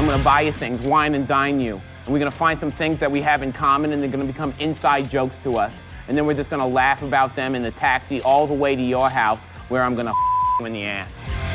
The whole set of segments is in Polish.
I'm going to buy you things, wine and dine you. And we're going to find some things that we have in common, and they're going to become inside jokes to us. And then we're just going to laugh about them in the taxi all the way to your house, where I'm going to you in the ass.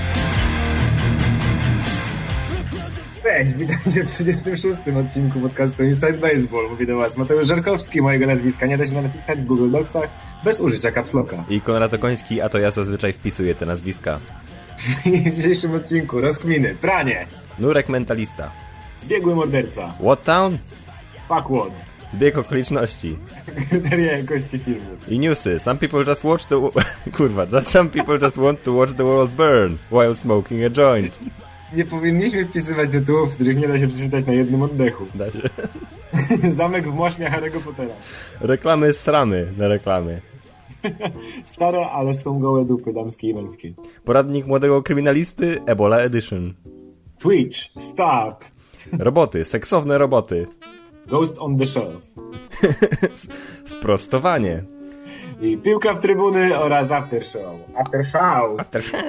Cześć, witajcie w 36. odcinku podcastu Inside Baseball. Mówi do was Mateusz Żarkowski, mojego nazwiska nie da się napisać w Google Docsach bez użycia caps locka. I Konrad Okoński, a to ja zazwyczaj wpisuję te nazwiska. I w dzisiejszym odcinku rozkminy, pranie, Nurek mentalista, zbiegły morderca, What Town? fuck what, Zbieg okoliczności kryteria jakości filmu i newsy. Some people just watch the... Kurwa, some people just want to watch the world burn while smoking a joint. Nie powinniśmy wpisywać tytułów, których nie da się przeczytać na jednym oddechu. Da się. Zamek w Mosznie Harry'ego Pottera. Reklamy sramy na reklamy. Stare, ale są gołe dupy damskie i męskie. Poradnik młodego kryminalisty Ebola Edition. Twitch, stop. Roboty, seksowne roboty. Ghost on the Shelf. Sprostowanie. I piłka w trybuny oraz after show. After show. After show.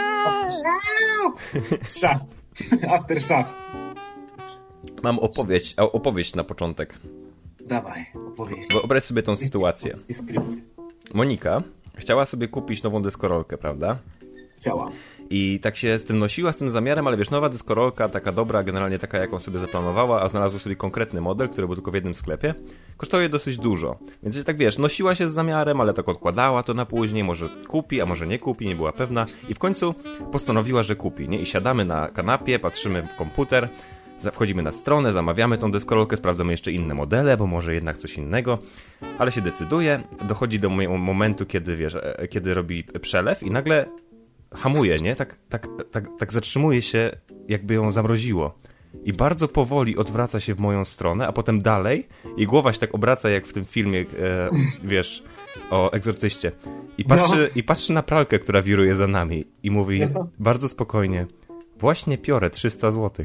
Shaft. After shaft. Mam opowieść na początek. Dawaj, opowieść. Wyobraź sobie tą sytuację. Monika chciała sobie kupić nową deskorolkę, prawda? Chciała. I tak się z tym nosiła, z tym zamiarem, ale wiesz, nowa deskorolka, taka dobra, generalnie taka, jaką sobie zaplanowała, a znalazła sobie konkretny model, który był tylko w jednym sklepie, kosztuje dosyć dużo. Więc tak wiesz, nosiła się z zamiarem, ale tak odkładała to na później, może kupi, a może nie kupi, nie była pewna. I w końcu postanowiła, że kupi, nie? I siadamy na kanapie, patrzymy w komputer, wchodzimy na stronę, zamawiamy tą deskorolkę, sprawdzamy jeszcze inne modele, bo może jednak coś innego, ale się decyduje, dochodzi do momentu, kiedy wiesz, kiedy robi przelew i nagle hamuje, nie? Tak zatrzymuje się, jakby ją zamroziło. I bardzo powoli odwraca się w moją stronę, a potem dalej i głowa się tak obraca, jak w tym filmie, wiesz, o egzorcyście. I patrzy na pralkę, która wiruje za nami i mówi bardzo spokojnie: właśnie piorę 300 złotych.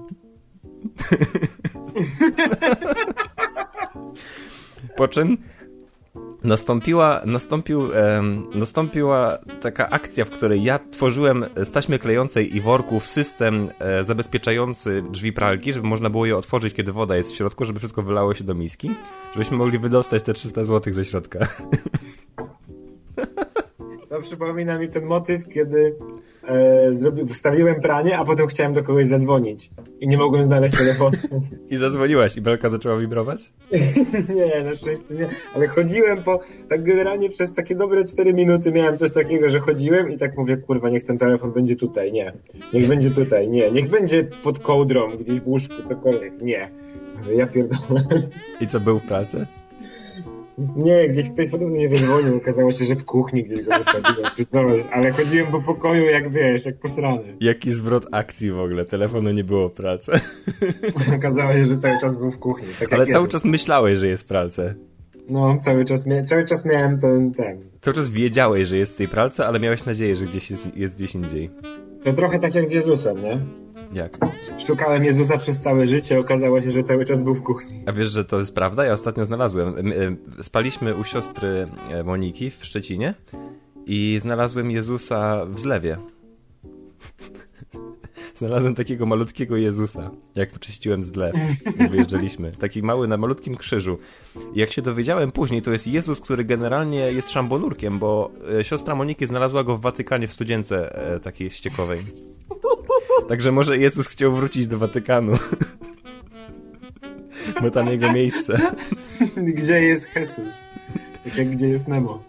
Po czym nastąpiła taka akcja, w której ja tworzyłem z taśmy klejącej i worków system zabezpieczający drzwi pralki, żeby można było je otworzyć, kiedy woda jest w środku, żeby wszystko wylało się do miski, żebyśmy mogli wydostać te 300 zł ze środka. To przypomina mi ten motyw, kiedy wstawiłem pranie, a potem chciałem do kogoś zadzwonić i nie mogłem znaleźć telefonu. I zadzwoniłaś i belka zaczęła wibrować? Nie, na szczęście nie, ale chodziłem tak generalnie przez takie dobre 4 minuty miałem coś takiego, że chodziłem i tak mówię, kurwa, niech ten telefon będzie tutaj, nie. Niech będzie tutaj, nie. Niech będzie pod kołdrą, gdzieś w łóżku, cokolwiek, nie. Ja pierdolę. I co, był w pracy? Nie, gdzieś ktoś podobno nie zadzwonił, okazało się, że w kuchni gdzieś go zostawiłem czy coś, ale chodziłem po pokoju jak wiesz, jak posrany. Jaki zwrot akcji w ogóle, telefonu nie było w pracy. Okazało się, że cały czas był w kuchni. Tak ale cały czas myślałeś, że jest w pralce. No, cały czas miałem ten. Cały czas wiedziałeś, że jest w tej pralce, ale miałeś nadzieję, że jest gdzieś indziej. To trochę tak jak z Jezusem, nie? Jak? Szukałem Jezusa przez całe życie, okazało się, że cały czas był w kuchni. A wiesz, że to jest prawda? Ja ostatnio znalazłem. Spaliśmy u siostry Moniki w Szczecinie i znalazłem Jezusa w zlewie. Znalazłem takiego malutkiego Jezusa, jak wyczyściłem zlew, jak wyjeżdżaliśmy. Taki mały na malutkim krzyżu. I jak się dowiedziałem później, to jest Jezus, który generalnie jest szambonurkiem, bo siostra Moniki znalazła go w Watykanie w studzience takiej ściekowej. Także może Jezus chciał wrócić do Watykanu. Bo tam jego miejsce. Gdzie jest Jesus? Tak jak gdzie jest Nemo.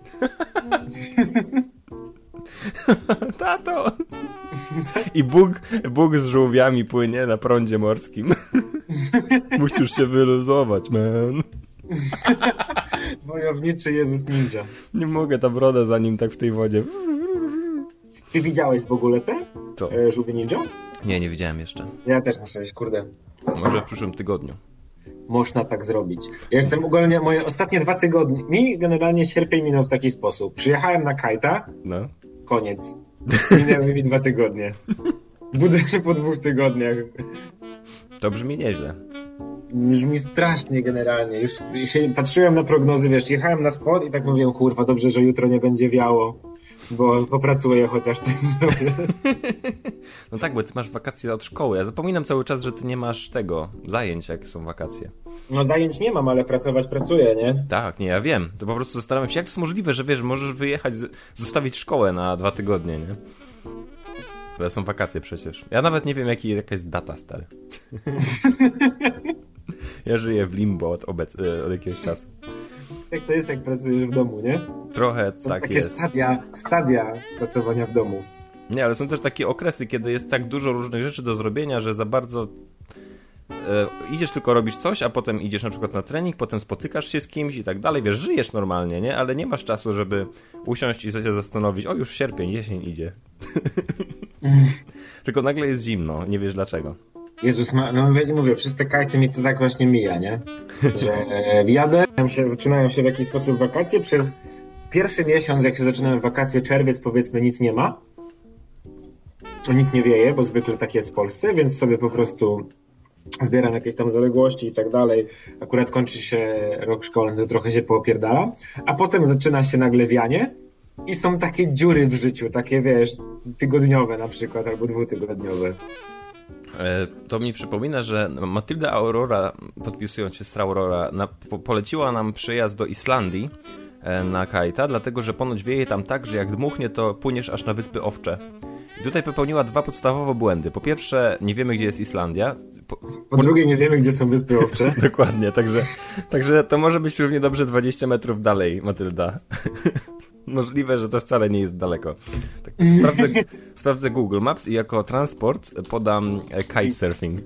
Tato! I Bóg z żółwiami płynie na prądzie morskim. Musisz się wyluzować, man. Wojowniczy Jezus Ninja. Nie mogę, ta broda za nim tak w tej wodzie. Ty widziałeś w ogóle te? Co? Żółwie Ninja? Nie widziałem jeszcze. Ja też muszę iść, kurde. Może w przyszłym tygodniu. Można tak zrobić. Ja jestem ogólnie, moje ostatnie 2 tygodnie, mi generalnie sierpień minął w taki sposób. Przyjechałem na kajta, no. Koniec. Minęły mi 2 tygodnie. Budzę się po 2 tygodniach. To brzmi nieźle. Brzmi strasznie generalnie. Już się patrzyłem na prognozy, wiesz, jechałem na spot i tak mówiłem, kurwa, dobrze, że jutro nie będzie wiało. bo popracuję chociaż coś zrobię. No tak, bo ty masz wakacje od szkoły. Ja zapominam cały czas, że ty nie masz zajęć, jak są wakacje. No zajęć nie mam, ale pracować pracuję, nie? Tak, nie, ja wiem. To po prostu zastanawiam się, jak to jest możliwe, że wiesz, możesz wyjechać, zostawić szkołę na 2 tygodnie, nie? To są wakacje przecież. Ja nawet nie wiem, jaka jest data, stary. Ja żyję w limbo od jakiegoś czasu. Jak to jest, jak pracujesz w domu, nie? Trochę są tak takie jest. stadia pracowania w domu. Nie, ale są też takie okresy, kiedy jest tak dużo różnych rzeczy do zrobienia, że za bardzo idziesz tylko robisz coś, a potem idziesz na przykład na trening, potem spotykasz się z kimś i tak dalej. Wiesz, żyjesz normalnie, nie? Ale nie masz czasu, żeby usiąść i się zastanowić, o już sierpień, jesień idzie. Tylko nagle jest zimno, nie wiesz dlaczego. Jezus, no mówię, przez te kajty mi to tak właśnie mija, nie? Że jadę, zaczynają się w jakiś sposób wakacje, przez pierwszy miesiąc, jak się zaczynają wakacje, czerwiec, powiedzmy, nic nie ma. Nic nie wieje, bo zwykle tak jest w Polsce, więc sobie po prostu zbieram jakieś tam zaległości i tak dalej. Akurat kończy się rok szkolny, to trochę się poopierdala, a potem zaczyna się nagle wianie i są takie dziury w życiu, takie wiesz, tygodniowe na przykład, albo 2-tygodniowe. To mi przypomina, że Matylda Aurora, podpisując się z Aurora, poleciła nam przyjazd do Islandii na kajta, dlatego że ponoć wieje tam tak, że jak dmuchnie, to płyniesz aż na Wyspy Owcze. I tutaj popełniła 2 podstawowe błędy. Po pierwsze, nie wiemy, gdzie jest Islandia. Po drugie, nie wiemy, gdzie są Wyspy Owcze. Dokładnie, także to może być równie dobrze 20 metrów dalej, Matylda. Możliwe, że to wcale nie jest daleko. Tak, sprawdzę Google Maps i jako transport podam kitesurfing.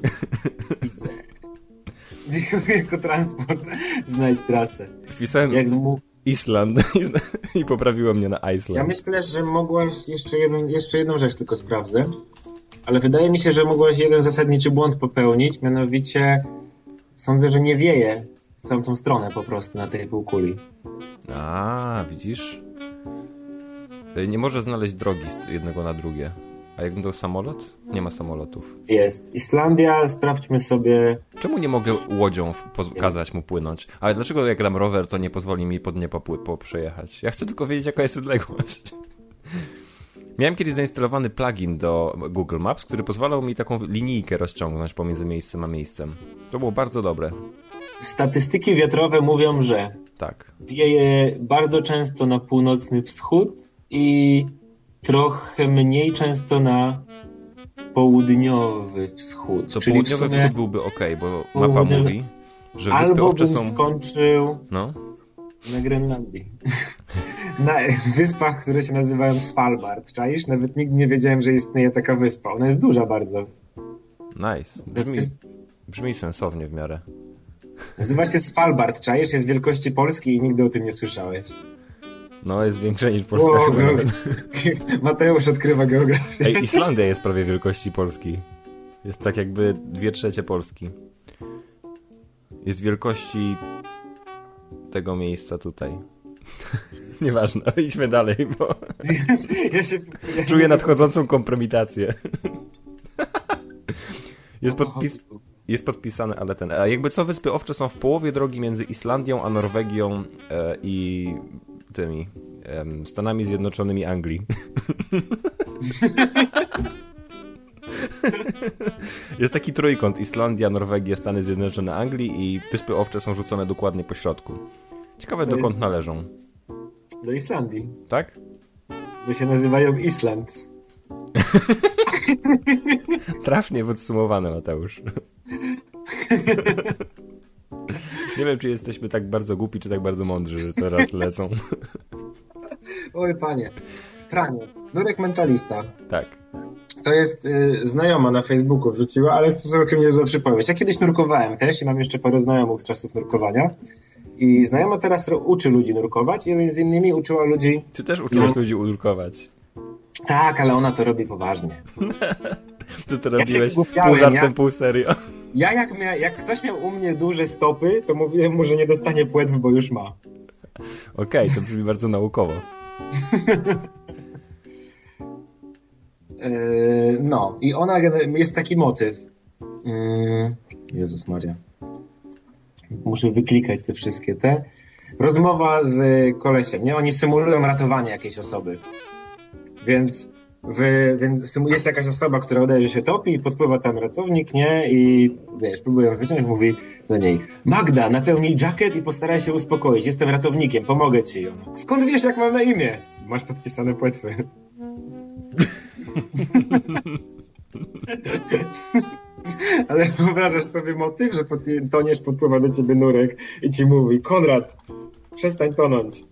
Jako transport znajdź trasę. Wpisałem Island i poprawiło mnie na Iceland. Ja myślę, że mogłaś jeszcze jedną rzecz tylko sprawdzę, ale wydaje mi się, że mogłaś jeden zasadniczy błąd popełnić, mianowicie sądzę, że nie wieje w tamtą stronę po prostu na tej półkuli. A, widzisz? Nie może znaleźć drogi z jednego na drugie. A jakbym dał samolot? Nie ma samolotów. Jest. Islandia, sprawdźmy sobie... Czemu nie mogę łodzią kazać mu płynąć? Ale dlaczego jak dam rower, to nie pozwoli mi pod nie przejechać? Ja chcę tylko wiedzieć, jaka jest odległość. Miałem kiedyś zainstalowany plugin do Google Maps, który pozwalał mi taką linijkę rozciągnąć pomiędzy miejscem a miejscem. To było bardzo dobre. Statystyki wiatrowe mówią, że tak. Wieje bardzo często na północny wschód i trochę mniej często na południowy wschód. To czyli południowy wschód byłby okej, bo mapa mówi, że Wyspy Owcze są... skończył na Grenlandii. Na wyspach, które się nazywają Svalbard, czaisz? Nawet nigdy nie wiedziałem, że istnieje taka wyspa. Ona jest duża bardzo. Nice. Brzmi sensownie w miarę. Nazywa się Svalbard, czaisz? Jest wielkości Polski i nigdy o tym nie słyszałeś. No, jest większa niż Polska. Mateusz odkrywa geografię. Ej, Islandia jest prawie wielkości Polski. Jest tak jakby 2/3 Polski. Jest wielkości tego miejsca tutaj. Nieważne, idźmy dalej, bo czuję nadchodzącą kompromitację. Jest podpisane, ale a jakby co, Wyspy Owcze są w połowie drogi między Islandią a Norwegią i tymi Stanami Zjednoczonymi Anglii. Jest taki trójkąt: Islandia, Norwegia, Stany Zjednoczone Anglii i Wyspy Owcze są rzucone dokładnie po środku. Ciekawe, dokąd należą. Do Islandii. Tak? Bo się nazywają Islands. Trafnie podsumowane, Mateusz. Nie wiem, czy jesteśmy tak bardzo głupi, czy tak bardzo mądrzy, że teraz lecą. Oj, panie. Pranie. Nurek Mentalista. Tak. To jest znajoma na Facebooku wrzuciła, ale to całkiem niezła przypowieść. Ja kiedyś nurkowałem też i mam jeszcze parę znajomych z czasów nurkowania. I znajoma teraz uczy ludzi nurkować i między innymi uczyła ludzi... Ty też uczyłeś ludzi nurkować. Tak, ale ona to robi poważnie. Ty to robiłeś pół żartem, pół serio. Ja jak ktoś miał u mnie duże stopy, to mówiłem mu, że nie dostanie płetw, bo już ma. Okej, to brzmi bardzo naukowo. No, i ona jest taki motyw. Jezus Maria. Muszę wyklikać te wszystkie te. Rozmowa z kolesiem, nie? Oni symulują ratowanie jakiejś osoby. Więc jest jakaś osoba, która udaje, że się topi i podpływa tam ratownik, nie? I wiesz, próbuje ją wyciągnąć, mówi do niej: Magda, napełnij jacket i postaraj się uspokoić. Jestem ratownikiem, pomogę ci. Ona: skąd wiesz, jak mam na imię? Masz podpisane płetwy. Ale wyobrażasz sobie motyw, że toniesz, podpływa do ciebie nurek i ci mówi: Konrad, przestań tonąć.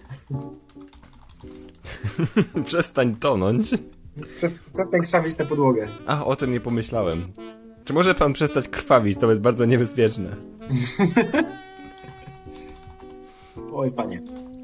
Przestań tonąć? Przestań krwawić na podłogę. A, o tym nie pomyślałem. Czy może pan przestać krwawić? To jest bardzo niebezpieczne. Oj, panie.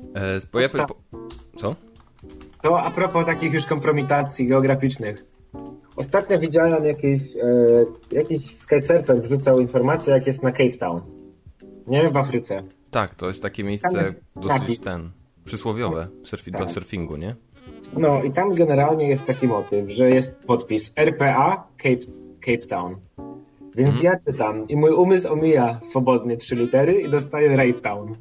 Co? To a propos takich już kompromitacji geograficznych. Ostatnio widziałem jakiś skitesurfer wrzucał informację, jak jest na Cape Town. Nie? W Afryce. Tak, to jest takie miejsce dosyć przysłowiowe do surfingu, nie? No i tam generalnie jest taki motyw, że jest podpis RPA Cape Town. Więc ja czytam i mój umysł omija swobodnie 3 litery i dostaję Rape Town.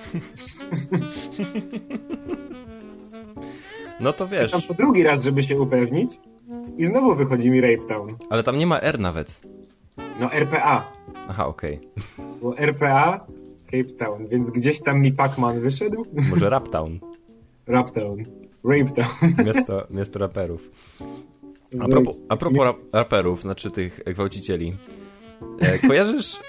No to wiesz. Czytam to drugi raz, żeby się upewnić i znowu wychodzi mi Rape Town. Ale tam nie ma R nawet. No RPA. Aha, okej. Bo RPA Cape Town, więc gdzieś tam mi Pac-Man wyszedł. Może Raptown. Raptown. Rape Town. Miasto raperów. A propos raperów, znaczy tych gwałcicieli. Kojarzysz...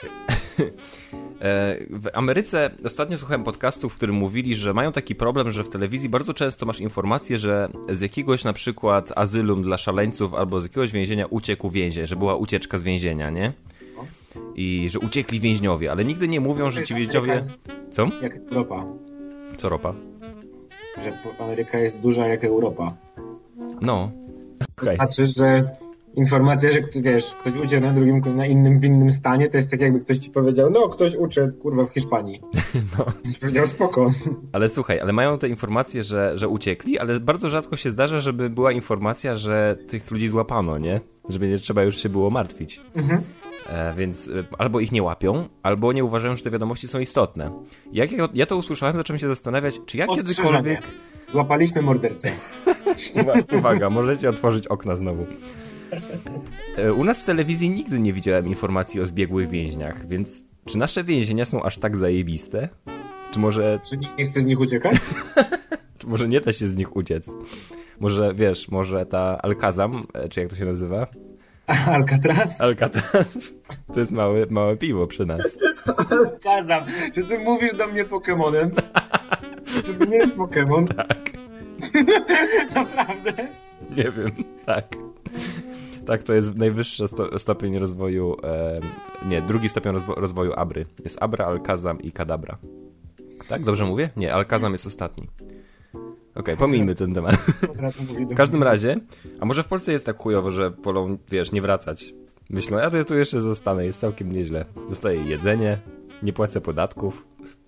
W Ameryce ostatnio słuchałem podcastów, w którym mówili, że mają taki problem, że w telewizji bardzo często masz informację, że z jakiegoś na przykład azylum dla szaleńców albo z jakiegoś więzienia uciekł więzień, że była ucieczka z więzienia, nie? I że uciekli więźniowie, ale nigdy nie mówią, że ci więźniowie... Co? Jak Europa. Co ropa? Że Ameryka jest duża jak Europa. No. To znaczy, że informacja, że ktoś uciekł na innym stanie, to jest tak, jakby ktoś ci powiedział: no, ktoś uciekł, kurwa, w Hiszpanii. No. Powiedział: spoko. Ale słuchaj, ale mają te informacje, że uciekli, ale bardzo rzadko się zdarza, żeby była informacja, że tych ludzi złapano, nie? Żeby nie trzeba już się było martwić. Więc albo ich nie łapią, albo nie uważają, że te wiadomości są istotne. Jak ja to usłyszałem, zacząłem się zastanawiać, czy ja kiedykolwiek... Złapaliśmy mordercę. Uwaga, możecie otworzyć okna znowu. U nas w telewizji nigdy nie widziałem informacji o zbiegłych więźniach, więc czy nasze więzienia są aż tak zajebiste? Czy nikt nie chce z nich uciekać? Czy może nie da się z nich uciec? Może, wiesz, może ta Alcazam, czy jak to się nazywa? Alcatraz? To jest małe piwo przy nas. Alcazam. Czy ty mówisz do mnie Pokemonem? Czy to nie jest Pokemon? Tak. Naprawdę? Nie wiem, tak. Tak, to jest najwyższy stopień rozwoju, drugi stopień rozwoju Abry. Jest Abra, Alcazam i Kadabra. Tak, dobrze mówię? Nie, Alcazam jest ostatni. Okej, pomijmy ten temat. W każdym razie, a może w Polsce jest tak chujowo, że wolą, wiesz, nie wracać. Myślą: ja to tu jeszcze zostanę, jest całkiem nieźle. Dostaję jedzenie, nie płacę podatków.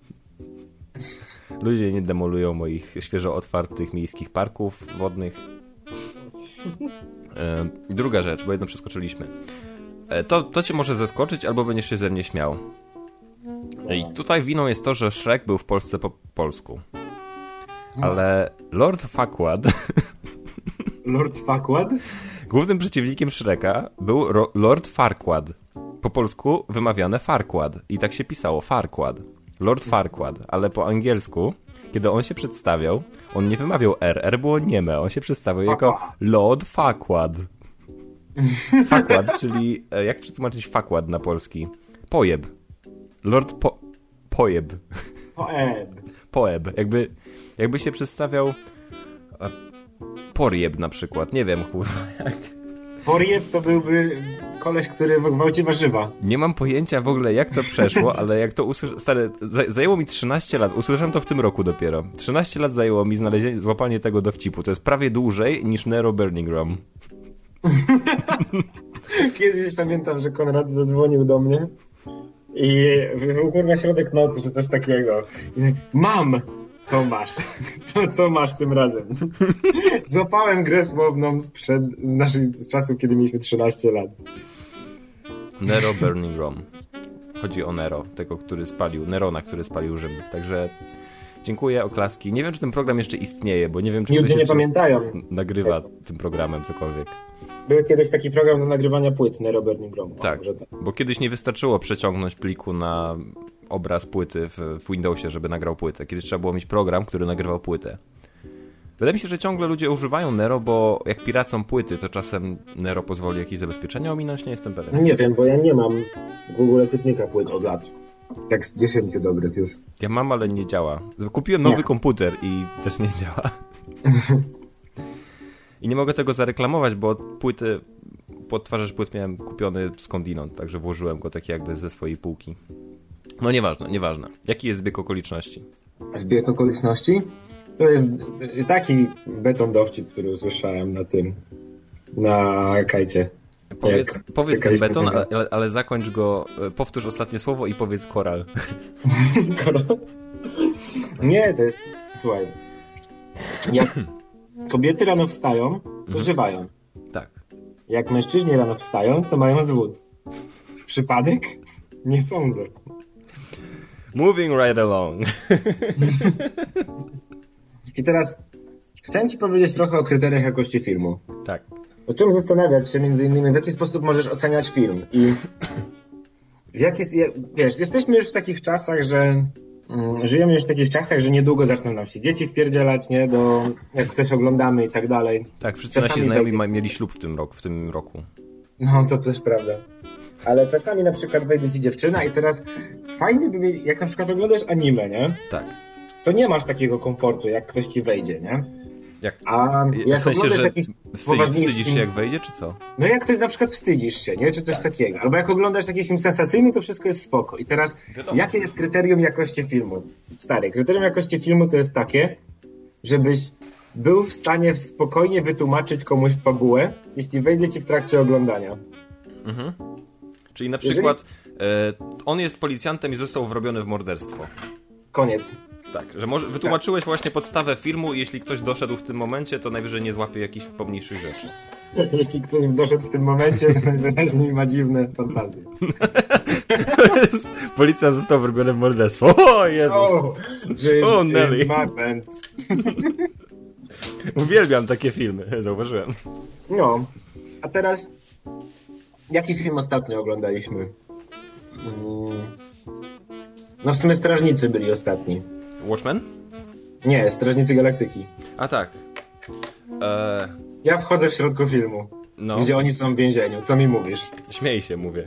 Ludzie nie demolują moich świeżo otwartych miejskich parków wodnych. Druga rzecz, bo jedno przeskoczyliśmy. To cię może zaskoczyć, albo będziesz się ze mnie śmiał. I tutaj winą jest to, że Shrek był w Polsce po polsku. Ale Lord Farquaad... Lord Farquaad? Głównym przeciwnikiem Shreka był Lord Farquaad. Po polsku wymawiane Farquaad. I tak się pisało, Farquaad. Lord Farquaad. Ale po angielsku, kiedy on się przedstawiał, on nie wymawiał R było nieme. On się przedstawiał jako Lord Farquaad. Farquaad, czyli... Jak przetłumaczyć Farquaad na polski? Pojeb. Lord Pojeb. Poeb. Jakby się przedstawiał Porieb na przykład. Nie wiem, kurwa, jak. Porieb to byłby koleś, który gwałci warzywa. Nie mam pojęcia w ogóle, jak to przeszło, ale jak to usłyszałem... Stary, zajęło mi 13 lat. Usłyszałem to w tym roku dopiero. 13 lat zajęło mi złapanie tego dowcipu. To jest prawie dłużej niż Nero Burning Rum. Kiedyś pamiętam, że Konrad zadzwonił do mnie i był kurwa środek nocy, czy coś takiego. I mam! Co masz? Co masz tym razem? Złapałem grę słowną z czasów, kiedy mieliśmy 13 lat. Nero Burning Rum. Chodzi o Nero, tego, który spalił, Nerona, który spalił Rzym. Także Dziękuję, oklaski. Nie wiem, czy ten program jeszcze istnieje, bo nie wiem, czy Ludzie ktoś nie jeszcze pamiętają. nagrywa tym programem cokolwiek. Był kiedyś taki program do nagrywania płyt, Nero Burning Ground. Tak, bo kiedyś nie wystarczyło przeciągnąć pliku na obraz płyty w Windowsie, żeby nagrał płytę. Kiedyś trzeba było mieć program, który nagrywał płytę. Wydaje mi się, że ciągle ludzie używają Nero, bo jak piracą płyty, to czasem Nero pozwoli jakieś zabezpieczenia ominąć, nie jestem pewien. Nie wiem, bo ja nie mam w ogóle czytnika płyt od lat. Tak z 10 dobrych już. Ja mam, ale nie działa. Kupiłem nowy komputer i też nie działa. I nie mogę tego zareklamować, bo odtwarzacz płyt miałem kupiony skądinąd, także włożyłem go tak jakby ze swojej półki. No nieważne. Jaki jest zbieg okoliczności? Zbieg okoliczności? To jest taki beton dowcip, który usłyszałem na kajcie. Powiedz ten beton, ale zakończ go, powtórz ostatnie słowo i powiedz koral. Koral? Nie, to jest... Słuchaj. Jak kobiety rano wstają, to żywają. Tak. Jak mężczyźni rano wstają, to mają zwód. Przypadek? Nie sądzę. Moving right along. I teraz chciałem ci powiedzieć trochę o kryteriach jakości filmu. Tak. O czym zastanawiać się między innymi, w jaki sposób możesz oceniać film. I wiesz, jesteśmy już w takich czasach, że żyjemy już w takich czasach, że niedługo zaczną nam się dzieci wpierdzielać, nie? Jak coś oglądamy i tak dalej. Tak, wszyscy nasi znajomi mieli ślub w tym roku. No, to też prawda. Ale czasami na przykład wejdzie ci dziewczyna i teraz fajnie by mieć, jak na przykład oglądasz anime, nie? Tak. To nie masz takiego komfortu, jak ktoś ci wejdzie, nie? A jak w sensie, że wstydzisz się jak wejdzie, czy co? No jak ktoś na przykład wstydzisz się, nie? Czy coś takiego. Albo jak oglądasz jakiś film sensacyjny, to wszystko jest spoko. I teraz, jakie jest kryterium jakości filmu? Stary, kryterium jakości filmu to jest takie, żebyś był w stanie spokojnie wytłumaczyć komuś fabułę, jeśli wejdzie ci w trakcie oglądania. Mhm. Czyli na przykład on jest policjantem i został wrobiony w morderstwo. Koniec. Tak, że wytłumaczyłeś właśnie podstawę filmu i jeśli ktoś doszedł w tym momencie, to najwyżej nie złapie jakichś pomniejszych rzeczy. Jeśli ktoś doszedł w tym momencie, to najwyraźniej ma dziwne fantazje. Policjant został wrobiony w morderstwo. O Jezus! O, Nelly! Moment. Uwielbiam takie filmy, zauważyłem. No, a teraz jaki film ostatnio oglądaliśmy? No w sumie Strażnicy byli ostatni. Watchmen? Nie, Strażnicy Galaktyki. A tak. Ja wchodzę w środku filmu, gdzie oni są w więzieniu. Co mi mówisz? Śmiej się, mówię.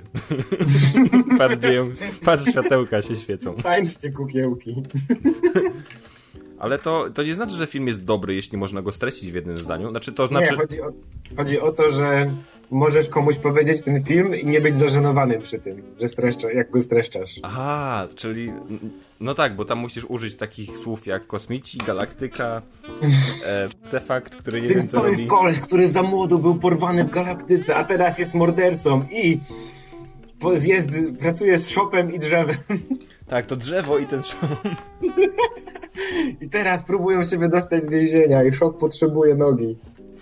Patrz, światełka się świecą. Tańczcie kukiełki. Ale to nie znaczy, że film jest dobry, jeśli można go streścić w jednym zdaniu. To znaczy... Nie, chodzi o to, że możesz komuś powiedzieć ten film i nie być zażenowany przy tym, że jak go streszczasz. Aha, czyli... No tak, bo tam musisz użyć takich słów jak kosmici, galaktyka, artefakt, który nie wiem co robi. To jest koleś, który za młodu był porwany w galaktyce, a teraz jest mordercą i pracuje z szopem i drzewem. Tak, to drzewo i ten szop. I teraz próbują się wydostać z więzienia i szop potrzebuje nogi.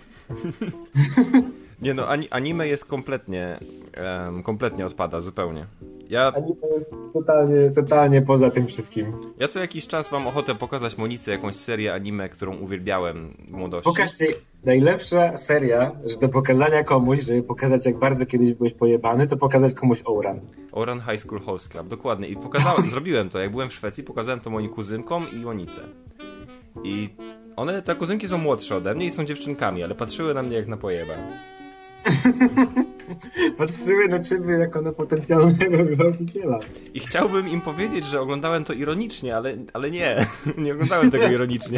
Nie no, anime jest kompletnie odpada, zupełnie. Anime jest totalnie poza tym wszystkim. Ja co jakiś czas mam ochotę pokazać Monice jakąś serię anime, którą uwielbiałem w młodości. Pokaż jej najlepsza seria, że do pokazania komuś, żeby pokazać jak bardzo kiedyś byłeś pojebany, to pokazać komuś Ouran. Ouran High School Host Club, dokładnie. I zrobiłem to, jak byłem w Szwecji, pokazałem to moim kuzynkom i Monice. I te kuzynki są młodsze ode mnie i są dziewczynkami, ale patrzyły na mnie jak na pojeba. Patrzyły na ciebie jako na potencjalnego gwałciciela. I chciałbym im powiedzieć, że oglądałem to ironicznie, ale nie. Nie oglądałem tego ironicznie.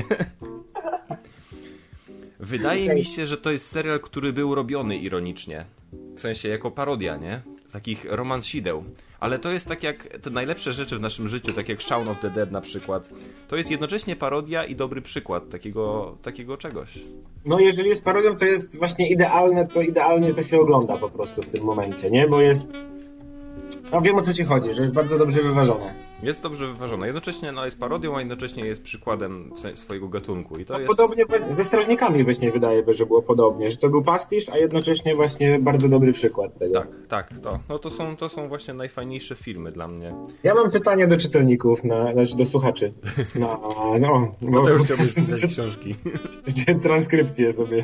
Wydaje mi się, że to jest serial, który był robiony ironicznie. W sensie jako parodia, nie? Takich romansideł. Ale to jest tak jak te najlepsze rzeczy w naszym życiu, tak jak Shaun of the Dead na przykład. To jest jednocześnie parodia i dobry przykład takiego czegoś. No jeżeli jest parodią, to jest właśnie idealnie to się ogląda po prostu w tym momencie, nie? Bo jest... No wiem o co ci chodzi, że jest bardzo dobrze wyważone. Jest dobrze wyważona. Jednocześnie jest parodią, a jednocześnie jest przykładem swojego gatunku. I to jest... Podobnie ze Strażnikami właśnie wydaje się, że było podobnie, że to był pastisz, a jednocześnie właśnie bardzo dobry przykład tego. Tak. To są właśnie najfajniejsze filmy dla mnie. Ja mam pytanie do czytelników, znaczy do słuchaczy. Bo to już chciałbyś pisać książki. Transkrypcje sobie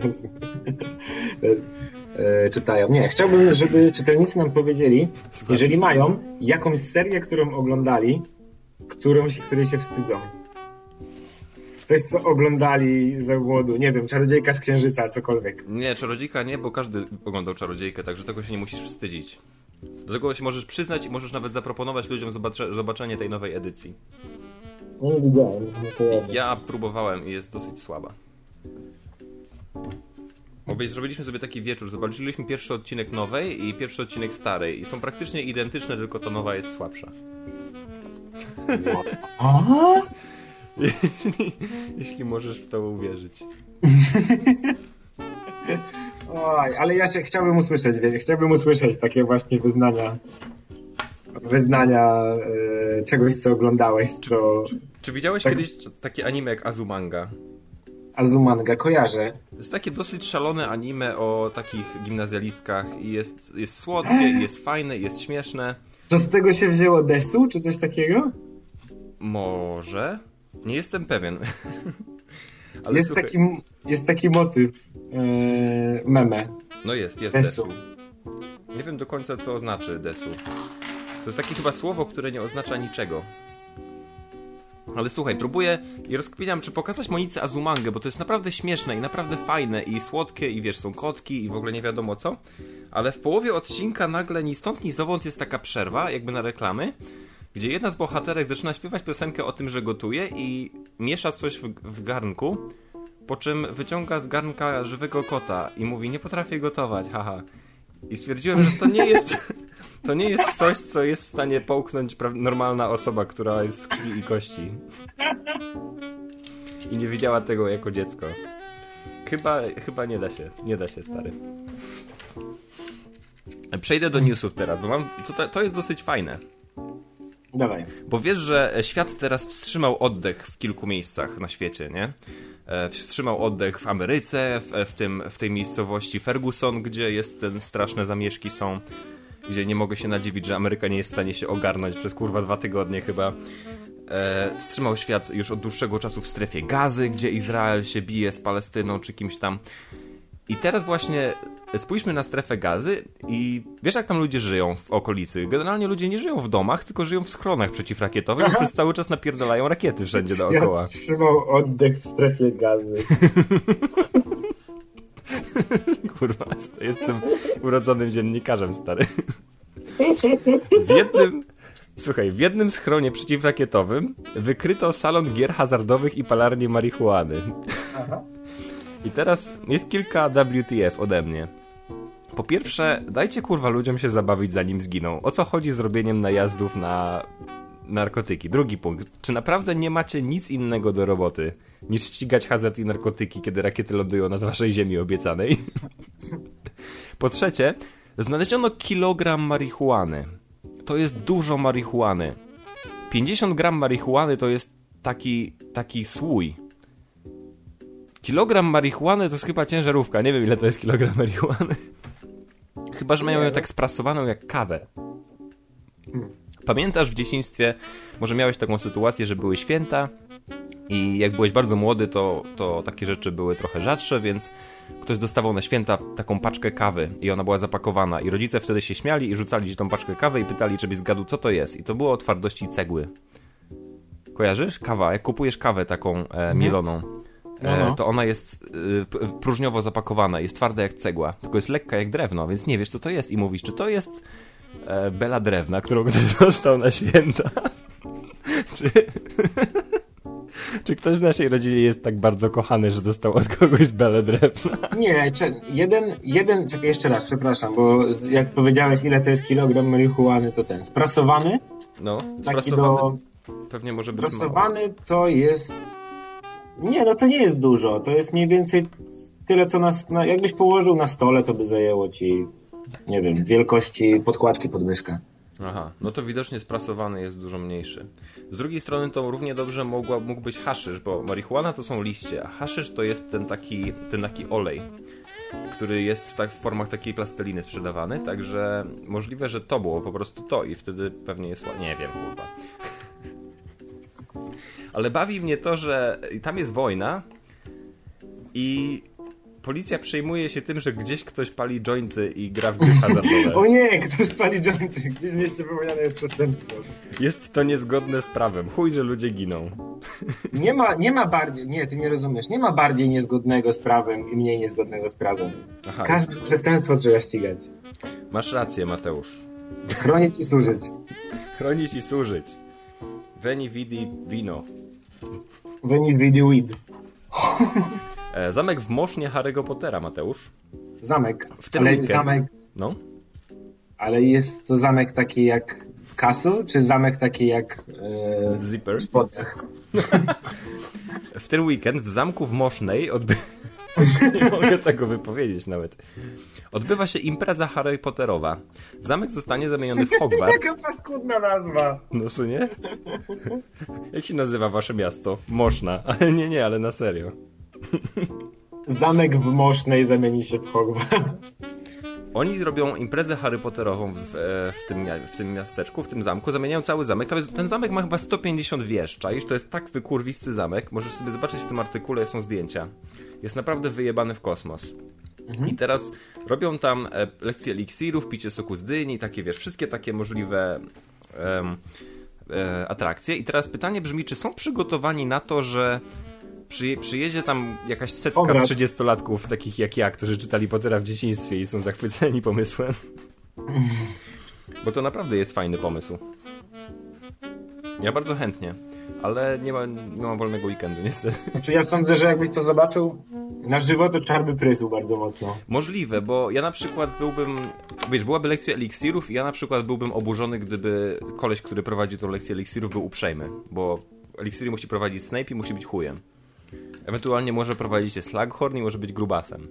czytają. Nie, chciałbym, żeby czytelnicy nam powiedzieli, jeżeli mają jakąś serię, którą oglądali, której się wstydzą. Coś, co oglądali za młodu. Nie wiem, Czarodziejka z Księżyca, cokolwiek. Nie, Czarodziejka nie, bo każdy oglądał Czarodziejkę, także tego się nie musisz wstydzić. Do tego się możesz przyznać i możesz nawet zaproponować ludziom zobaczenie tej nowej edycji. Nie widziałem. Ja próbowałem i jest dosyć słaba. Zrobiliśmy sobie taki wieczór, zobaczyliśmy pierwszy odcinek nowej i pierwszy odcinek starej i są praktycznie identyczne, tylko ta nowa jest słabsza. Jeśli możesz w to uwierzyć. Oj, ale ja chciałbym usłyszeć takie właśnie wyznania czegoś, co oglądałeś, co... Czy widziałeś kiedyś takie anime jak Azumanga? Azumanga, kojarzę. To jest takie dosyć szalone anime o takich gimnazjalistkach i jest słodkie, jest fajne, jest śmieszne. To z tego się wzięło Desu, czy coś takiego? Może? Nie jestem pewien. Ale jest taki motyw meme. No jest Desu. Nie wiem do końca, co oznaczy Desu. To jest takie chyba słowo, które nie oznacza niczego. Ale słuchaj, próbuję i rozkminiam, czy pokazać Monice Azumangę, bo to jest naprawdę śmieszne i naprawdę fajne i słodkie i wiesz, są kotki i w ogóle nie wiadomo co. Ale w połowie odcinka nagle ni stąd, ni zowąd jest taka przerwa, jakby na reklamy, gdzie jedna z bohaterek zaczyna śpiewać piosenkę o tym, że gotuje i miesza coś w garnku, po czym wyciąga z garnka żywego kota i mówi, nie potrafię gotować, haha. I stwierdziłem, że to nie jest coś, co jest w stanie połknąć normalna osoba, która jest z krwi i kości. I nie widziała tego jako dziecko. Chyba nie da się, stary. Przejdę do newsów teraz, bo to jest dosyć fajne. Dawaj. Bo wiesz, że świat teraz wstrzymał oddech w kilku miejscach na świecie, nie? Wstrzymał oddech w Ameryce, w tej miejscowości Ferguson, gdzie straszne zamieszki są, gdzie nie mogę się nadziwić, że Ameryka nie jest w stanie się ogarnąć przez 2 tygodnie chyba. Wstrzymał świat już od dłuższego czasu w strefie Gazy, gdzie Izrael się bije z Palestyną czy kimś tam. I teraz właśnie spójrzmy na strefę Gazy i wiesz, jak tam ludzie żyją w okolicy? Generalnie ludzie nie żyją w domach, tylko żyją w schronach przeciwrakietowych i przez cały czas napierdalają rakiety wszędzie dookoła. Trzymał oddech w strefie Gazy. Kurwa, jestem urodzonym dziennikarzem, stary. W jednym schronie przeciwrakietowym wykryto salon gier hazardowych i palarnię marihuany. Aha. I teraz jest kilka WTF ode mnie. Po pierwsze, dajcie kurwa ludziom się zabawić, zanim zginą. O co chodzi z robieniem najazdów na narkotyki? Drugi punkt. Czy naprawdę nie macie nic innego do roboty, niż ścigać hazard i narkotyki, kiedy rakiety lądują na waszej ziemi obiecanej? Po trzecie, znaleziono kilogram marihuany. To jest dużo marihuany. 50 gram marihuany to jest taki słój. Kilogram marihuany to jest chyba ciężarówka. Nie wiem, ile to jest kilogram marihuany. Chyba, że mają ją tak sprasowaną jak kawę. Pamiętasz w dzieciństwie, może miałeś taką sytuację, że były święta i jak byłeś bardzo młody, to takie rzeczy były trochę rzadsze, więc ktoś dostawał na święta taką paczkę kawy i ona była zapakowana i rodzice wtedy się śmiali i rzucali ci tą paczkę kawy i pytali, czy byś zgadł, co to jest. I to było o twardości cegły. Kojarzysz? Kawa. Jak kupujesz kawę taką mieloną, to ona jest próżniowo zapakowana, jest twarda jak cegła, tylko jest lekka jak drewno, więc nie wiesz, co to jest i mówisz, czy to jest bela drewna, którą ktoś dostał na święta. Czy ktoś w naszej rodzinie jest tak bardzo kochany, że dostał od kogoś belę drewna? Nie, czekaj jeszcze raz, przepraszam, bo jak powiedziałeś, ile to jest kilogram marihuany, to ten sprasowany? No, sprasowany. Pewnie może być sprasowany to jest... Nie, no to nie jest dużo, to jest mniej więcej tyle, co jakbyś położył na stole, to by zajęło ci, nie wiem, wielkości podkładki pod myszkę. Aha, no to widocznie sprasowany jest dużo mniejszy. Z drugiej strony to równie dobrze mógł być haszysz, bo marihuana to są liście, a haszysz to jest ten taki olej, który jest w formach takiej plasteliny sprzedawany, także możliwe, że to było po prostu to i wtedy pewnie jest... Nie wiem, kurwa. Ale bawi mnie to, że tam jest wojna i policja przejmuje się tym, że gdzieś ktoś pali jointy i gra w gry hazardowe. O nie, ktoś pali jointy. Gdzieś w mieście wypowiedziane jest przestępstwo. Jest to niezgodne z prawem. Chuj, że ludzie giną. Nie ma bardziej... Nie, ty nie rozumiesz. Nie ma bardziej niezgodnego z prawem i mniej niezgodnego z prawem. Aha, każde przestępstwo trzeba ścigać. Masz rację, Mateusz. Chronić i służyć. Chronić i służyć. Veni vidi vino. Veni vidi vid. Zamek w Mosznie Harry'ego Pottera, Mateusz. Zamek. W tym weekend. Zamek. No. Ale jest to zamek taki jak Castle, czy zamek taki jak Zipper. w spodniach? W ten weekend w zamku w Mosznej nie mogę tego wypowiedzieć nawet. Odbywa się impreza Harry Potterowa. Zamek zostanie zamieniony w Hogwarts. Jaka paskudna nazwa. No co nie? Jak się nazywa wasze miasto? Moszna. Ale nie, ale na serio. Zamek w Mosznej zamieni się w Hogwarts. Oni zrobią imprezę Harry Potterową w tym miasteczku, w tym zamku, zamieniają cały zamek. Ten zamek ma chyba 150 wież, czaisz? To jest tak wykurwisty zamek. Możesz sobie zobaczyć w tym artykule, są zdjęcia. Jest naprawdę wyjebany w kosmos. I teraz robią tam lekcje eliksirów, picie soku z dyni, takie wiesz, wszystkie takie możliwe atrakcje. I teraz pytanie brzmi, czy są przygotowani na to, że przyjedzie tam jakaś setka 30-latków, takich jak ja, którzy czytali Pottera w dzieciństwie i są zachwyceni pomysłem? Bo to naprawdę jest fajny pomysł. Ja bardzo chętnie, ale nie mam wolnego weekendu niestety. Znaczy ja sądzę, że jakbyś to zobaczył na żywo, to czar by prysł bardzo mocno. Możliwe, bo ja na przykład byłaby lekcja eliksirów i ja na przykład byłbym oburzony, gdyby koleś, który prowadzi tą lekcję eliksirów, był uprzejmy, bo eliksiry musi prowadzić Snape i musi być chujem. Ewentualnie może prowadzić się Slughorn i może być grubasem.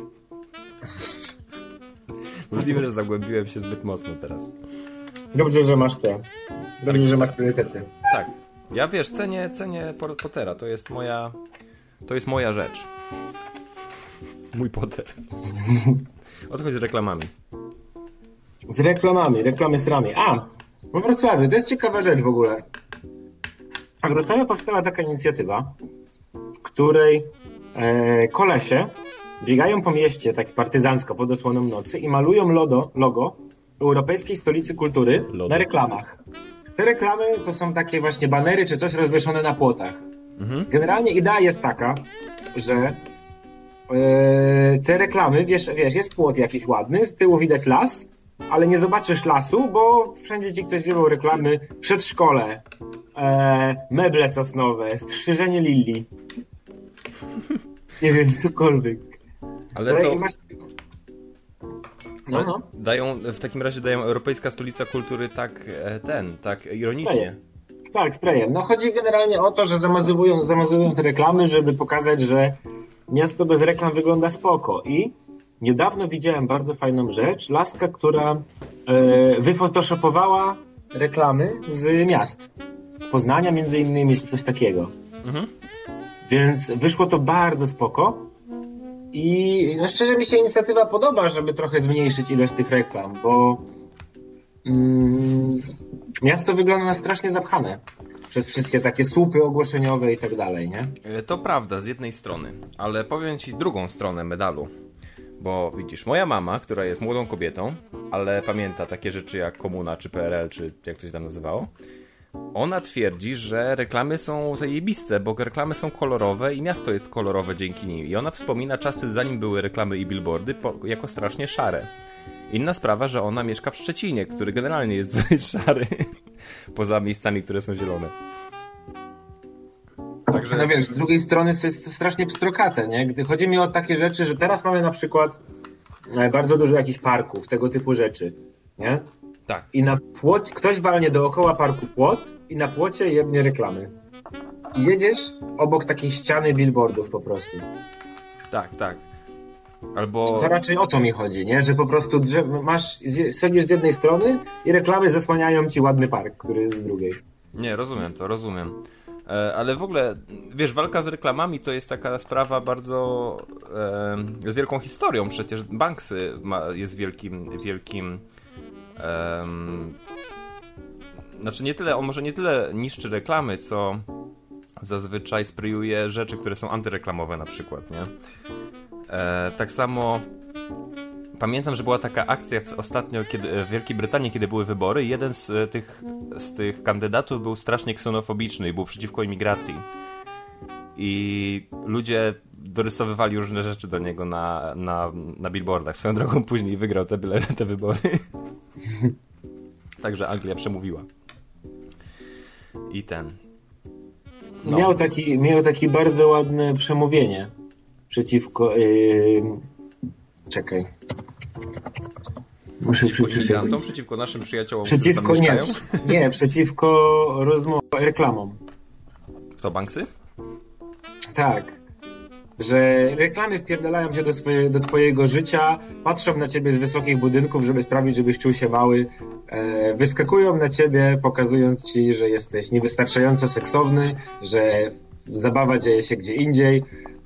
Możliwe, że zagłębiłem się zbyt mocno teraz. Dobrze, że masz te. Dobrze, że masz priorytety. Tak. Ja wiesz, cenię Pottera. To jest moja rzecz. Mój Potter. O co chodzi z reklamami? Z reklamami, reklamy srami. We Wrocławiu, to jest ciekawa rzecz w ogóle. W Wrocławiu powstała taka inicjatywa, w której kolesie biegają po mieście tak partyzancko pod osłoną nocy i malują logo Europejskiej Stolicy Kultury na reklamach. Te reklamy to są takie właśnie banery czy coś rozwieszone na płotach. Generalnie idea jest taka, że te reklamy, wiesz, jest płot jakiś ładny, z tyłu widać las, ale nie zobaczysz lasu, bo wszędzie ci ktoś wiewał reklamy, przedszkole, meble sosnowe, strzyżenie lilii. Nie wiem, cokolwiek. Ale to... No. W takim razie dają Europejska Stolica Kultury tak ironicznie. Tak, sprayem. No chodzi generalnie o to, że zamazowują te reklamy, żeby pokazać, że miasto bez reklam wygląda spoko. I niedawno widziałem bardzo fajną rzecz. Laska, która wyfotoshopowała reklamy z miast. Z Poznania między innymi, czy coś takiego. Więc wyszło to bardzo spoko. I no szczerze mi się inicjatywa podoba, żeby trochę zmniejszyć ilość tych reklam, bo miasto wygląda na strasznie zapchane przez wszystkie takie słupy ogłoszeniowe i tak dalej, nie? To prawda, z jednej strony, ale powiem ci drugą stronę medalu. Bo widzisz, moja mama, która jest młodą kobietą, ale pamięta takie rzeczy jak komuna, czy PRL, czy jak to się tam nazywało, ona twierdzi, że reklamy są zajebiste, bo reklamy są kolorowe i miasto jest kolorowe dzięki nim. I ona wspomina czasy, zanim były reklamy i billboardy, jako strasznie szare. Inna sprawa, że ona mieszka w Szczecinie, który generalnie jest szary, poza miejscami, które są zielone. Także... No wiesz, z drugiej strony to jest strasznie pstrokate, nie? Gdy chodzi mi o takie rzeczy, że teraz mamy na przykład bardzo dużo jakichś parków, tego typu rzeczy, nie? Tak. I na płocie, ktoś walnie dookoła parku płot i na płocie jebnie reklamy. I jedziesz obok takiej ściany billboardów po prostu. Tak. Albo... To raczej o to mi chodzi, nie? Że po prostu siedzisz z jednej strony i reklamy zasłaniają ci ładny park, który jest z drugiej. Nie, rozumiem. Ale w ogóle, wiesz, walka z reklamami to jest taka sprawa bardzo z wielką historią. Przecież Banksy jest wielkim znaczy nie tyle, on może nie tyle niszczy reklamy, co zazwyczaj sprayuje rzeczy, które są antyreklamowe na przykład, nie? Tak samo pamiętam, że była taka akcja ostatnio w Wielkiej Brytanii, kiedy były wybory. Jeden z tych kandydatów był strasznie ksenofobiczny i był przeciwko imigracji. I ludzie dorysowywali różne rzeczy do niego na billboardach. Swoją drogą później wygrał te wybory. Także Anglia przemówiła. I ten... No. Miał taki bardzo ładne przemówienie przeciwko... Czekaj. Muszę przeczytać. Przeciwko naszym przyjaciołom, przeciwko nie, przeciwko reklamom. Kto, Banksy? Tak. Że reklamy wpierdalają się do twojego życia, patrzą na ciebie z wysokich budynków, żeby sprawić, żebyś czuł się mały, wyskakują na ciebie, pokazując ci, że jesteś niewystarczająco seksowny, że zabawa dzieje się gdzie indziej.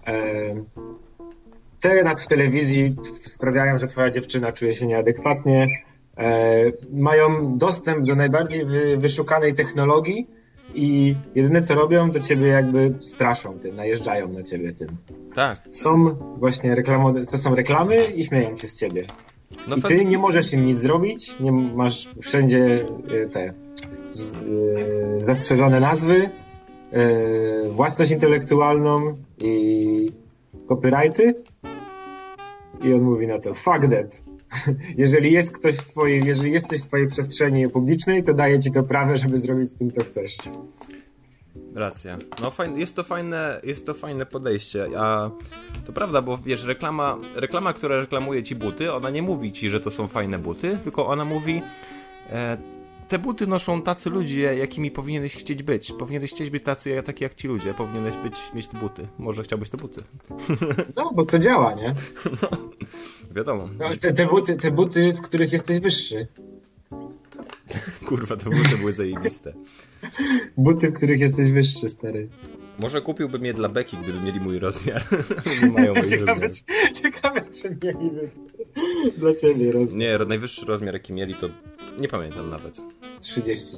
Te w telewizji sprawiają, że twoja dziewczyna czuje się nieadekwatnie. Mają dostęp do najbardziej wyszukanej technologii i jedyne co robią, to ciebie jakby straszą tym, najeżdżają na ciebie tym. Tak. Są właśnie to są reklamy i śmieją się z ciebie. No i ty nie możesz im nic zrobić, nie masz wszędzie te zastrzeżone nazwy, własność intelektualną i copyrighty. I on mówi na to, fuck that. Jeżeli jesteś w twojej przestrzeni publicznej, to daje ci to prawo, żeby zrobić z tym, co chcesz. Racja. No jest to fajne podejście. A to prawda, bo wiesz, reklama, która reklamuje ci buty, ona nie mówi ci, że to są fajne buty, tylko ona mówi te buty noszą tacy ludzie, jakimi powinieneś chcieć być. Powinieneś chcieć być taki jak ci ludzie. Powinieneś mieć te buty. Może chciałbyś te buty. No, bo to działa, nie? No, wiadomo. No, te buty, w których jesteś wyższy. Kurwa, te buty były zajebiste. Buty, w których jesteś wyższy, stary. Może kupiłbym je dla Beki, gdyby mieli mój rozmiar. Nie mają mój rozmiar. Ciekawe, czy mieliby dla ciebie rozmiar. Nie, najwyższy rozmiar, jaki mieli, to nie pamiętam nawet. 30.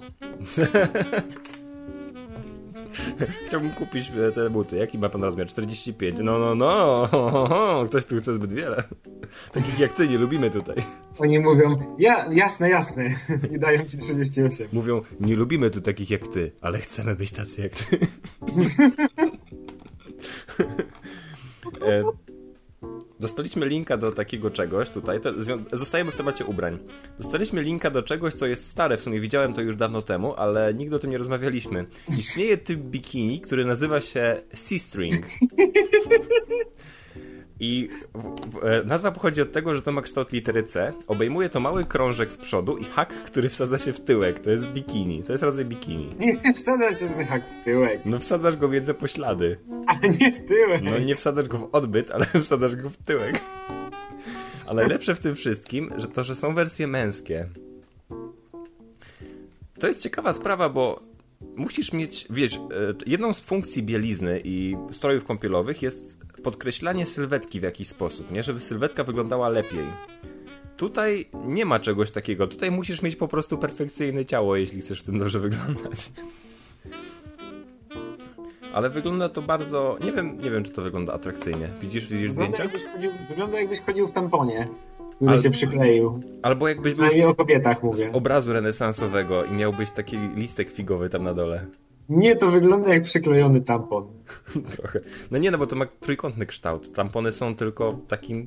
Chciałbym kupić te buty. Jaki ma pan rozmiar? 45. No. Ktoś tu chce zbyt wiele. Takich jak ty nie lubimy tutaj. Oni mówią, jasne. I dają ci 38. Mówią, nie lubimy tu takich jak ty, ale chcemy być tacy jak ty. Dostaliśmy linka do takiego czegoś tutaj, zostajemy w temacie ubrań. Dostaliśmy linka do czegoś, co jest stare, w sumie widziałem to już dawno temu, ale nigdy o tym nie rozmawialiśmy. Istnieje typ bikini, który nazywa się C-string. I nazwa pochodzi od tego, że to ma kształt litery C, obejmuje to mały krążek z przodu i hak, który wsadza się w tyłek. To jest bikini, to jest rodzaj bikini. Nie wsadzasz się ten hak w tyłek. No wsadzasz go między poślady. Ale nie w tyłek. No nie wsadzasz go w odbyt, ale wsadzasz go w tyłek. A najlepsze w tym wszystkim, że są wersje męskie. To jest ciekawa sprawa, bo musisz mieć, wiesz, jedną z funkcji bielizny i strojów kąpielowych jest podkreślanie sylwetki w jakiś sposób, nie? Żeby sylwetka wyglądała lepiej. Tutaj nie ma czegoś takiego. Tutaj musisz mieć po prostu perfekcyjne ciało, jeśli chcesz w tym dobrze wyglądać. Ale wygląda to bardzo... Nie wiem, czy to wygląda atrakcyjnie. Widzisz zdjęcia? Wygląda jakbyś chodził w tamponie, który się przykleił. Albo jakbyś był o kobietach mówię. Z obrazu renesansowego i miałbyś taki listek figowy tam na dole. Nie, to wygląda jak przyklejony tampon. Trochę. No nie, no bo to ma trójkątny kształt. Tampony są tylko takim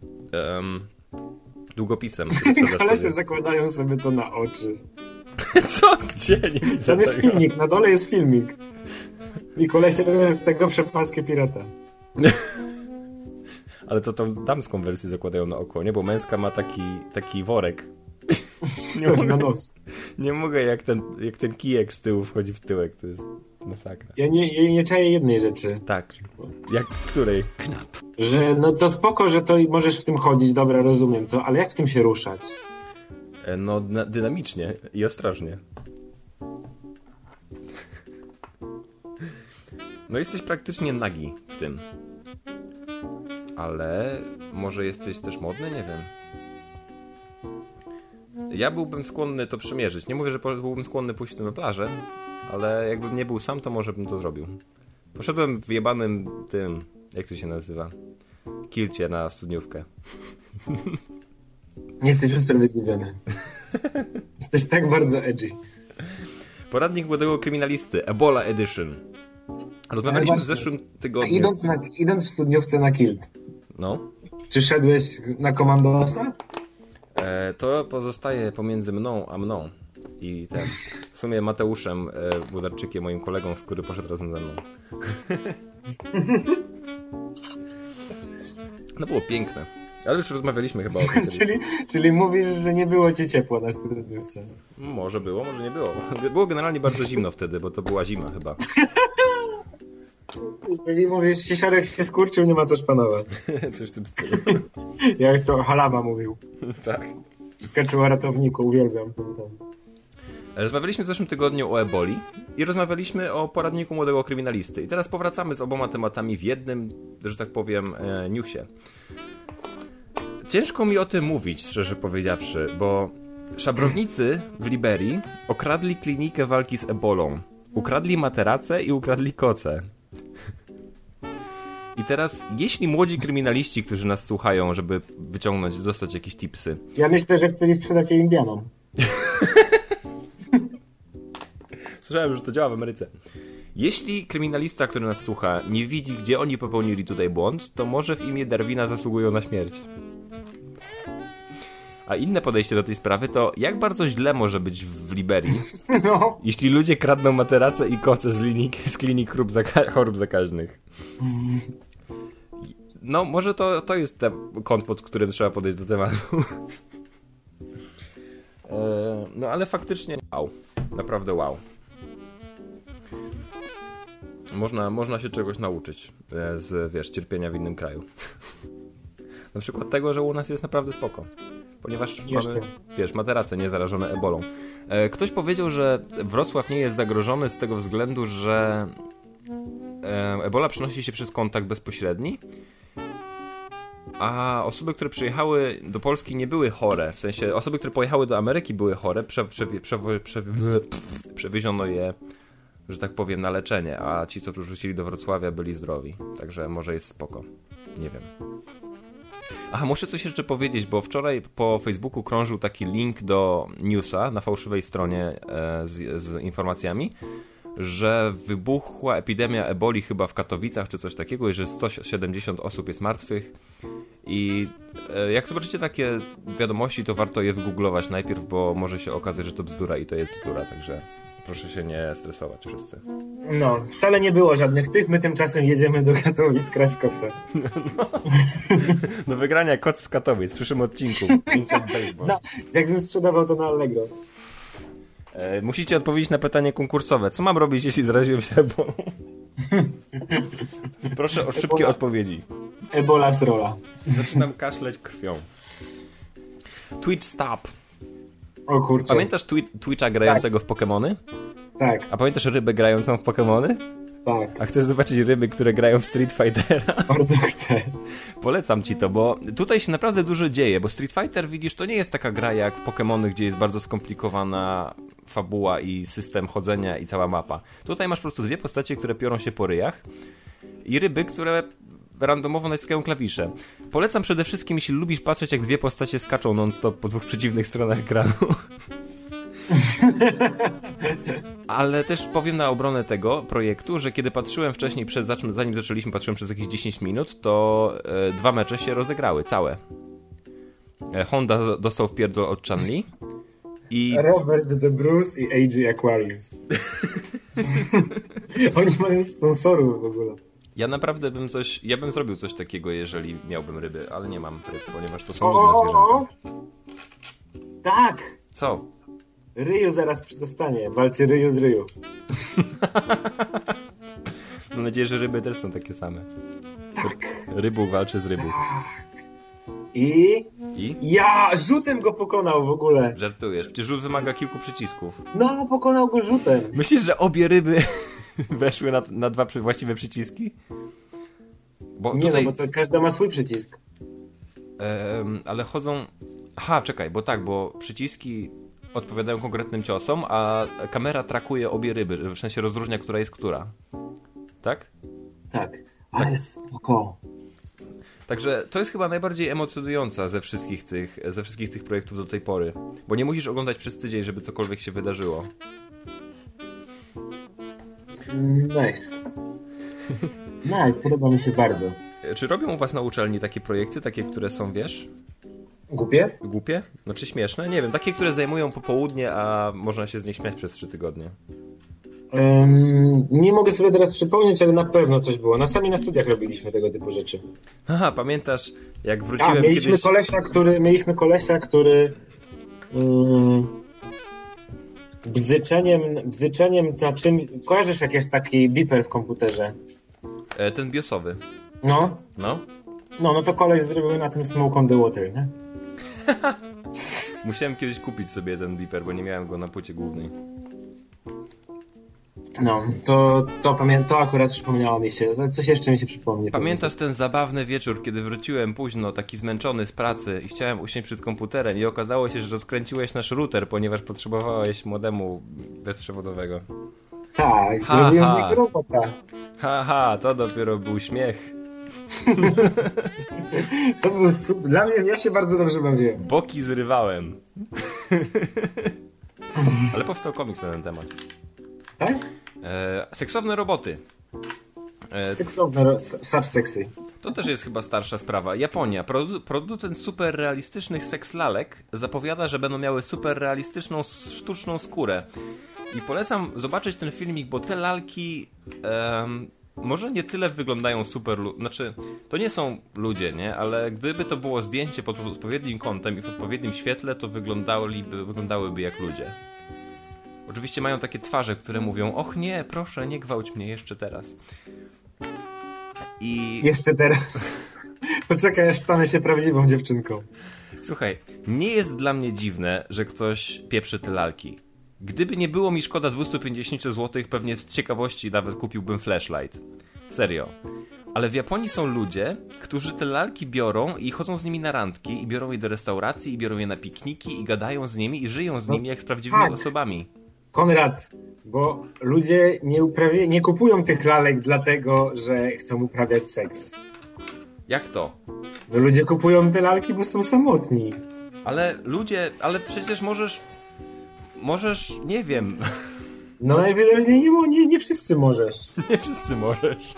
długopisem. Kolesie zakładają sobie to na oczy. Co? Gdzie? Nie widzę tam jest tego. filmik, na dole jest filmik. I kolesie robią z tego przepaskę pirata. Ale to tą damską wersję zakładają na oko, nie? Bo męska ma taki worek. Nie mogę jak ten kijek z tyłu wchodzi w tyłek, to jest masakra. Ja nie czaję jednej rzeczy. Tak. Jak której? Knap. Że no to spoko, że to możesz w tym chodzić, dobra, rozumiem to, ale jak w tym się ruszać? No, dynamicznie i ostrożnie. No jesteś praktycznie nagi w tym. Ale może jesteś też modny? Nie wiem. Ja byłbym skłonny to przymierzyć. Nie mówię, że byłbym skłonny pójść w tym na plażę, ale jakbym nie był sam, to może bym to zrobił. Poszedłem w jebanym tym, jak to się nazywa? Kilcie na studniówkę. Nie jesteś usprawiedliwiony. Jesteś tak bardzo edgy. Poradnik młodego kryminalisty, Ebola Edition. Rozmawialiśmy w zeszłym tygodniu. Idąc w studniówce na kilt. No. Czy szedłeś na komandosa? To pozostaje pomiędzy mną a mną. I ten, w sumie Mateuszem Budarczykiem, moim kolegą, który poszedł razem ze mną. No było piękne. Ale już rozmawialiśmy chyba o tym. czyli mówisz, że nie było ci ciepło na studniówce. Może było, może nie było. Było generalnie bardzo zimno wtedy, bo to była zima chyba. Czyli mówisz, siesiarek się skurczył, nie ma co szpanować. Coś w tym stylu. Jak to Halama mówił. Tak. Skaczył o ratowniku, uwielbiam. Rozmawialiśmy w zeszłym tygodniu o eboli i rozmawialiśmy o poradniku młodego kryminalisty. I teraz powracamy z oboma tematami w jednym, że tak powiem, newsie. Ciężko mi o tym mówić, szczerze powiedziawszy, bo szabrownicy w Liberii okradli klinikę walki z ebolą. Ukradli materace i ukradli koce. I teraz, jeśli młodzi kryminaliści, którzy nas słuchają, żeby dostać jakieś tipsy. Ja myślę, że chcieli sprzedać je Indianom. Słyszałem, że to działa w Ameryce. Jeśli kryminalista, który nas słucha, nie widzi, gdzie oni popełnili tutaj błąd, to może w imię Darwina zasługują na śmierć. A inne podejście do tej sprawy to, jak bardzo źle może być w Liberii, jeśli ludzie kradną materace i koce z klinik chorób zakaźnych. No, może to jest ten kąt, pod którym trzeba podejść do tematu. No, ale faktycznie wow. Naprawdę wow. Można się czegoś nauczyć z, cierpienia w innym kraju. Na przykład tego, że u nas jest naprawdę spoko. Ponieważ mamy, materace niezarażone ebolą. Ktoś powiedział, że Wrocław nie jest zagrożony z tego względu, że ebola przenosi się przez kontakt bezpośredni, a osoby, które przyjechały do Polski, nie były chore. W sensie osoby, które pojechały do Ameryki, były chore, przewieziono je, że tak powiem, na leczenie, a ci, co wrócili do Wrocławia, byli zdrowi. Także może jest spoko. Nie wiem. Aha, muszę coś jeszcze powiedzieć, bo wczoraj po Facebooku krążył taki link do newsa na fałszywej stronie z informacjami, że wybuchła epidemia eboli chyba w Katowicach czy coś takiego i że 170 osób jest martwych. I jak zobaczycie takie wiadomości, to warto je wygooglować najpierw, bo może się okazać, że to bzdura i to jest bzdura, także proszę się nie stresować wszyscy. No, wcale nie było żadnych tych, my tymczasem jedziemy do Katowic kraść koce. No. Do wygrania koc z Katowic w przyszłym odcinku. No, jakbym sprzedawał to na Allegro. Musicie odpowiedzieć na pytanie konkursowe. Co mam robić, jeśli zaraziłem się ebolą? Proszę o szybkie odpowiedzi. Ebola z rola. Zaczynam kaszleć krwią. Twitch Stop. O kurczę. Pamiętasz Twitcha grającego w Pokemony? Tak. A pamiętasz rybę grającą w Pokemony? Tak. A chcesz zobaczyć ryby, które grają w Street Fightera? Bardzo chcę. Polecam ci to, bo tutaj się naprawdę dużo dzieje, bo Street Fighter, widzisz, to nie jest taka gra jak Pokemony, gdzie jest bardzo skomplikowana fabuła i system chodzenia i cała mapa. Tutaj masz po prostu dwie postacie, które piorą się po ryjach i ryby, które randomowo naciskają klawisze. Polecam przede wszystkim, jeśli lubisz patrzeć, jak dwie postacie skaczą non-stop po dwóch przeciwnych stronach ekranu. Ale też powiem na obronę tego projektu, że kiedy patrzyłem wcześniej, zanim zaczęliśmy, patrzyłem przez jakieś 10 minut, to 2 mecze się rozegrały, całe. Honda dostał wpierdol od Chun-Li i... Robert the Bruce i AJ Aquarius. Oni mają sponsorów w ogóle. Ja naprawdę bym zrobił coś takiego, jeżeli miałbym ryby, ale nie mam ryb, ponieważ to są nudne zwierzęta. Tak! Co? Ryu zaraz dostanie. Walczy Ryu z Ryu. Mam nadzieję, że ryby też są takie same. Rybuch walczy z rybuch. I I? ja rzutem go pokonał w ogóle. Żartujesz. Przecież rzut wymaga kilku przycisków. No, pokonał go rzutem. Myślisz, że obie ryby weszły na dwa właściwe przyciski? Bo Nie tutaj... no, bo to każda ma swój przycisk. Ale chodzą... Aha, czekaj, bo przyciski odpowiadają konkretnym ciosom, a kamera trakuje obie ryby, w sensie rozróżnia, która jest która. Tak? Tak. Ale jest spoko. Także to jest chyba najbardziej emocjonująca ze wszystkich tych projektów do tej pory. Bo nie musisz oglądać przez tydzień, żeby cokolwiek się wydarzyło. Nice. Nice, podoba mi się bardzo. Czy robią u was na uczelni takie projekty, takie, które są, wiesz... Głupie? Głupie? Znaczy śmieszne? Nie wiem, takie, które zajmują popołudnie, a można się z nich śmiać przez 3 tygodnie. Nie mogę sobie teraz przypomnieć, ale na pewno coś było. Sami na studiach robiliśmy tego typu rzeczy. Haha, pamiętasz, jak wróciłem mieliśmy kiedyś... kolesia, który bzyczeniem na czym... Kojarzysz, jak jest taki beeper w komputerze? Ten biosowy. No. No to koleś zrobił na tym Smoke on the Water, nie? Musiałem kiedyś kupić sobie ten beeper, bo nie miałem go na płycie głównej. No, to akurat przypomniało mi się. Coś jeszcze mi się przypomni. Pamiętasz ten zabawny wieczór, kiedy wróciłem późno, taki zmęczony z pracy i chciałem usiąść przed komputerem i okazało się, że rozkręciłeś nasz router, ponieważ potrzebowałeś modemu bezprzewodowego. Tak, zrobiłem z niego robota. Haha, to dopiero był śmiech. To był super. Dla mnie, ja się bardzo dobrze bawiłem. Boki zrywałem. Ale powstał komiks na ten temat. Tak? Seksowne roboty. Seksowne, such sexy. To też jest chyba starsza sprawa. Japonia. Producent super realistycznych sekslalek zapowiada, że będą miały super realistyczną, sztuczną skórę. I polecam zobaczyć ten filmik, bo te lalki może nie tyle wyglądają super... Znaczy, to nie są ludzie, nie? Ale gdyby to było zdjęcie pod odpowiednim kątem i w odpowiednim świetle, to wyglądałyby jak ludzie. Oczywiście mają takie twarze, które mówią: och nie, proszę, nie gwałć mnie jeszcze teraz. Jeszcze teraz. Poczekaj, aż stanę się prawdziwą dziewczynką. Słuchaj, nie jest dla mnie dziwne, że ktoś pieprzy te lalki. Gdyby nie było mi szkoda 250 zł, pewnie z ciekawości nawet kupiłbym flashlight. Serio. Ale w Japonii są ludzie, którzy te lalki biorą i chodzą z nimi na randki, i biorą je do restauracji, i biorą je na pikniki, i gadają z nimi, i żyją z nimi jak z prawdziwymi osobami. Konrad, bo ludzie nie kupują tych lalek dlatego, że chcą uprawiać seks. Jak to? No ludzie kupują te lalki, bo są samotni. Ale przecież możesz, nie wiem. No najwyraźniej nie wszyscy możesz. Nie wszyscy możesz.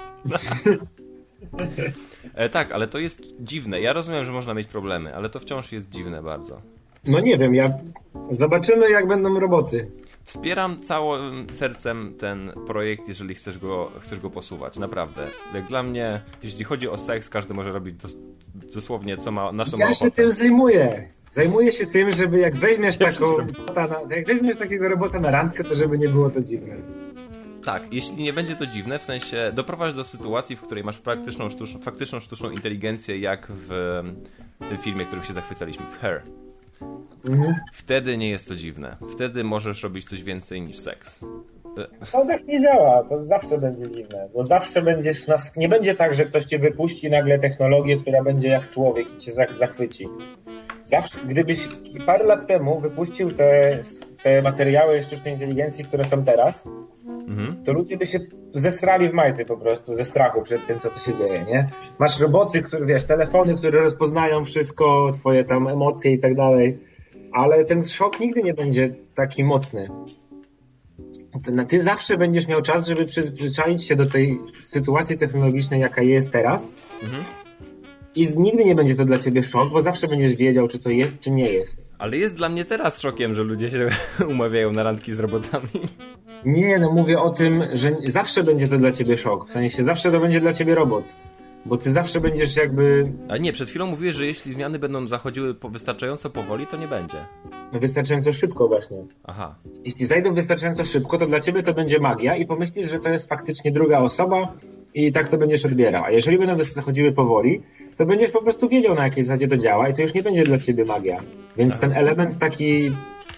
Tak, ale to jest dziwne. Ja rozumiem, że można mieć problemy, ale to wciąż jest dziwne bardzo. No nie wiem, zobaczymy, jak będą roboty. Wspieram całym sercem ten projekt, jeżeli chcesz go posuwać, naprawdę. Jak dla mnie, jeśli chodzi o seks, każdy może robić dosłownie na co ma ochotę. Ja się tym zajmuję. Zajmuję się tym, żeby jak weźmiesz takiego robota na randkę, to żeby nie było to dziwne. Tak, jeśli nie będzie to dziwne, w sensie doprowadź do sytuacji, w której masz faktyczną sztuczną inteligencję, jak w tym filmie, którym się zachwycaliśmy, w Her. Wtedy nie jest to dziwne. Wtedy możesz robić coś więcej niż seks. To tak nie działa, to zawsze będzie dziwne, bo zawsze nie będzie tak, że ktoś cię wypuści nagle technologię, która będzie jak człowiek i cię zachwyci. Zawsze, gdybyś parę lat temu wypuścił te materiały sztucznej inteligencji, które są teraz, to ludzie by się zesrali w majty po prostu, ze strachu przed tym, co tu się dzieje, nie? Masz roboty, telefony, które rozpoznają wszystko, twoje tam emocje i tak dalej, ale ten szok nigdy nie będzie taki mocny. Ty zawsze będziesz miał czas, żeby przyzwyczaić się do tej sytuacji technologicznej, jaka jest teraz. I nigdy nie będzie to dla ciebie szok, bo zawsze będziesz wiedział, czy to jest, czy nie jest. Ale jest dla mnie teraz szokiem, że ludzie się umawiają na randki z robotami. Nie, mówię o tym, że zawsze będzie to dla ciebie szok. W sensie zawsze to będzie dla ciebie robot. Bo ty zawsze będziesz jakby... A nie, przed chwilą mówiłeś, że jeśli zmiany będą zachodziły wystarczająco powoli, to nie będzie. Wystarczająco szybko właśnie. Aha. Jeśli zajdą wystarczająco szybko, to dla ciebie to będzie magia i pomyślisz, że to jest faktycznie druga osoba i tak to będziesz odbierał. A jeżeli będą zachodziły powoli, to będziesz po prostu wiedział, na jakiej zasadzie to działa i to już nie będzie dla ciebie magia. Więc ten element taki...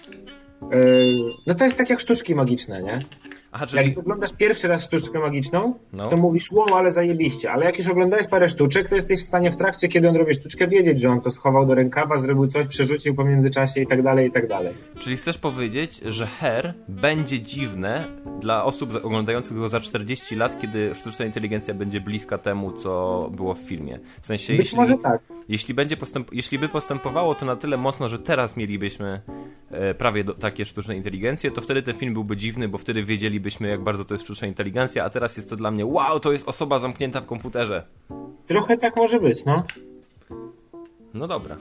no to jest tak jak sztuczki magiczne, nie? Aha, czyli... Jak oglądasz pierwszy raz sztuczkę magiczną, No. to mówisz, wow, ale zajebiście. Ale jak już oglądałeś parę sztuczek, to jesteś w stanie w trakcie, kiedy on robi sztuczkę, wiedzieć, że on to schował do rękawa, zrobił coś, przerzucił po międzyczasie i tak dalej, i tak dalej. Czyli chcesz powiedzieć, że Her będzie dziwne dla osób oglądających go za 40 lat, kiedy sztuczna inteligencja będzie bliska temu, co było w filmie. W sensie, Być może tak. Jeśli by postępowało to na tyle mocno, że teraz mielibyśmy prawie takie sztuczne inteligencje, to wtedy ten film byłby dziwny, bo wtedy wiedzielibyśmy, jak bardzo to jest sztuczna inteligencja, a teraz jest to dla mnie, wow, to jest osoba zamknięta w komputerze. Trochę tak może być, no. No dobra.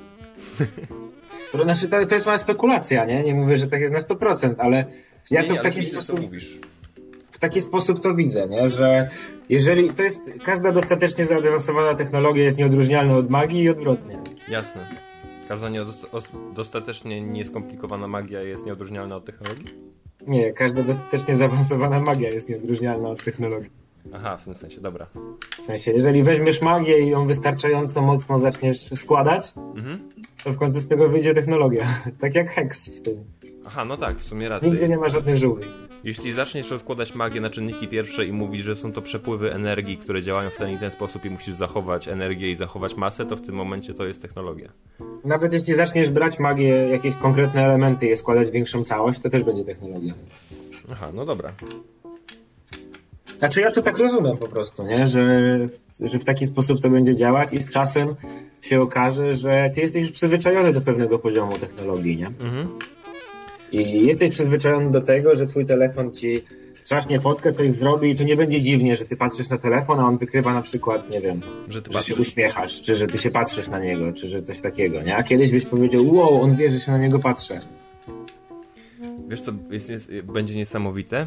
Znaczy, to jest moja spekulacja, nie? Nie mówię, że tak jest na 100%, ale ja to w taki sposób... W taki sposób to widzę, nie? Że jeżeli to jest... Każda dostatecznie zaawansowana technologia jest nieodróżnialna od magii i odwrotnie. Jasne. Każda dostatecznie nieskomplikowana magia jest nieodróżnialna od technologii? Nie, każda dostatecznie zaawansowana magia jest nieodróżnialna od technologii. Aha, w tym sensie, dobra. W sensie, jeżeli weźmiesz magię i ją wystarczająco mocno zaczniesz składać, to w końcu z tego wyjdzie technologia. Tak jak Hex wtedy. Aha, no tak, w sumie racja. Nigdzie nie ma żadnych żółwi. Jeśli zaczniesz rozkładać magię na czynniki pierwsze i mówisz, że są to przepływy energii, które działają w ten i ten sposób i musisz zachować energię i zachować masę, to w tym momencie to jest technologia. Nawet jeśli zaczniesz brać magię, jakieś konkretne elementy i je składać w większą całość, to też będzie technologia. Aha, no dobra. Znaczy ja to tak rozumiem po prostu, nie? Że w taki sposób to będzie działać i z czasem się okaże, że ty jesteś już przyzwyczajony do pewnego poziomu technologii, nie? I jesteś przyzwyczajony do tego, że twój telefon ci trzaśnie fotkę, coś zrobi i to nie będzie dziwnie, że ty patrzysz na telefon, a on wykrywa na przykład, nie wiem, że się uśmiechasz, czy że ty się patrzysz na niego, czy że coś takiego, nie? A kiedyś byś powiedział, wow, on wie, że się na niego patrzę. Wiesz co, będzie niesamowite?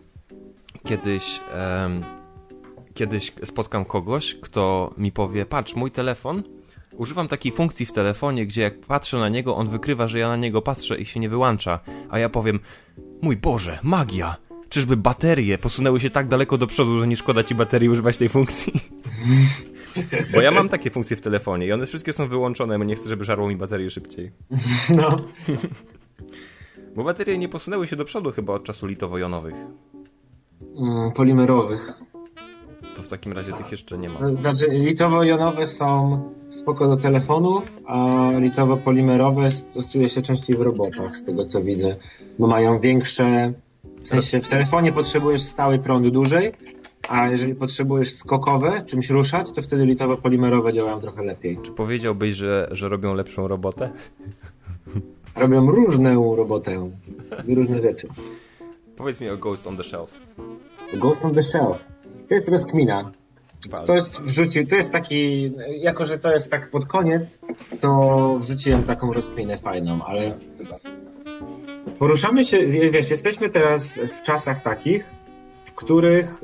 Kiedyś spotkam kogoś, kto mi powie, patrz, mój telefon, używam takiej funkcji w telefonie, gdzie jak patrzę na niego, on wykrywa, że ja na niego patrzę i się nie wyłącza. A ja powiem, mój Boże, magia! Czyżby baterie posunęły się tak daleko do przodu, że nie szkoda ci baterii używać tej funkcji? Bo ja mam takie funkcje w telefonie i one wszystkie są wyłączone, bo nie chcę, żeby żarło mi baterię szybciej. No. Bo baterie nie posunęły się do przodu chyba od czasu litowo-jonowych. Polimerowych. To w takim razie tych jeszcze nie ma. Znaczy, litowo-jonowe są spoko do telefonów, a litowo-polimerowe stosuje się częściej w robotach, z tego co widzę, bo mają większe... W sensie w telefonie potrzebujesz stały prąd dłużej, a jeżeli potrzebujesz skokowe, czymś ruszać, to wtedy litowo-polimerowe działają trochę lepiej. Czy powiedziałbyś, że robią lepszą robotę? Robią różną robotę. Różne rzeczy. Powiedz mi o Ghost on the Shelf. Ghost on the Shelf. To jest rozkmina. Ktoś wrzucił, to jest taki, jako że to jest tak pod koniec, to wrzuciłem taką rozkminę fajną, ale poruszamy się, wiesz, jesteśmy teraz w czasach takich, w których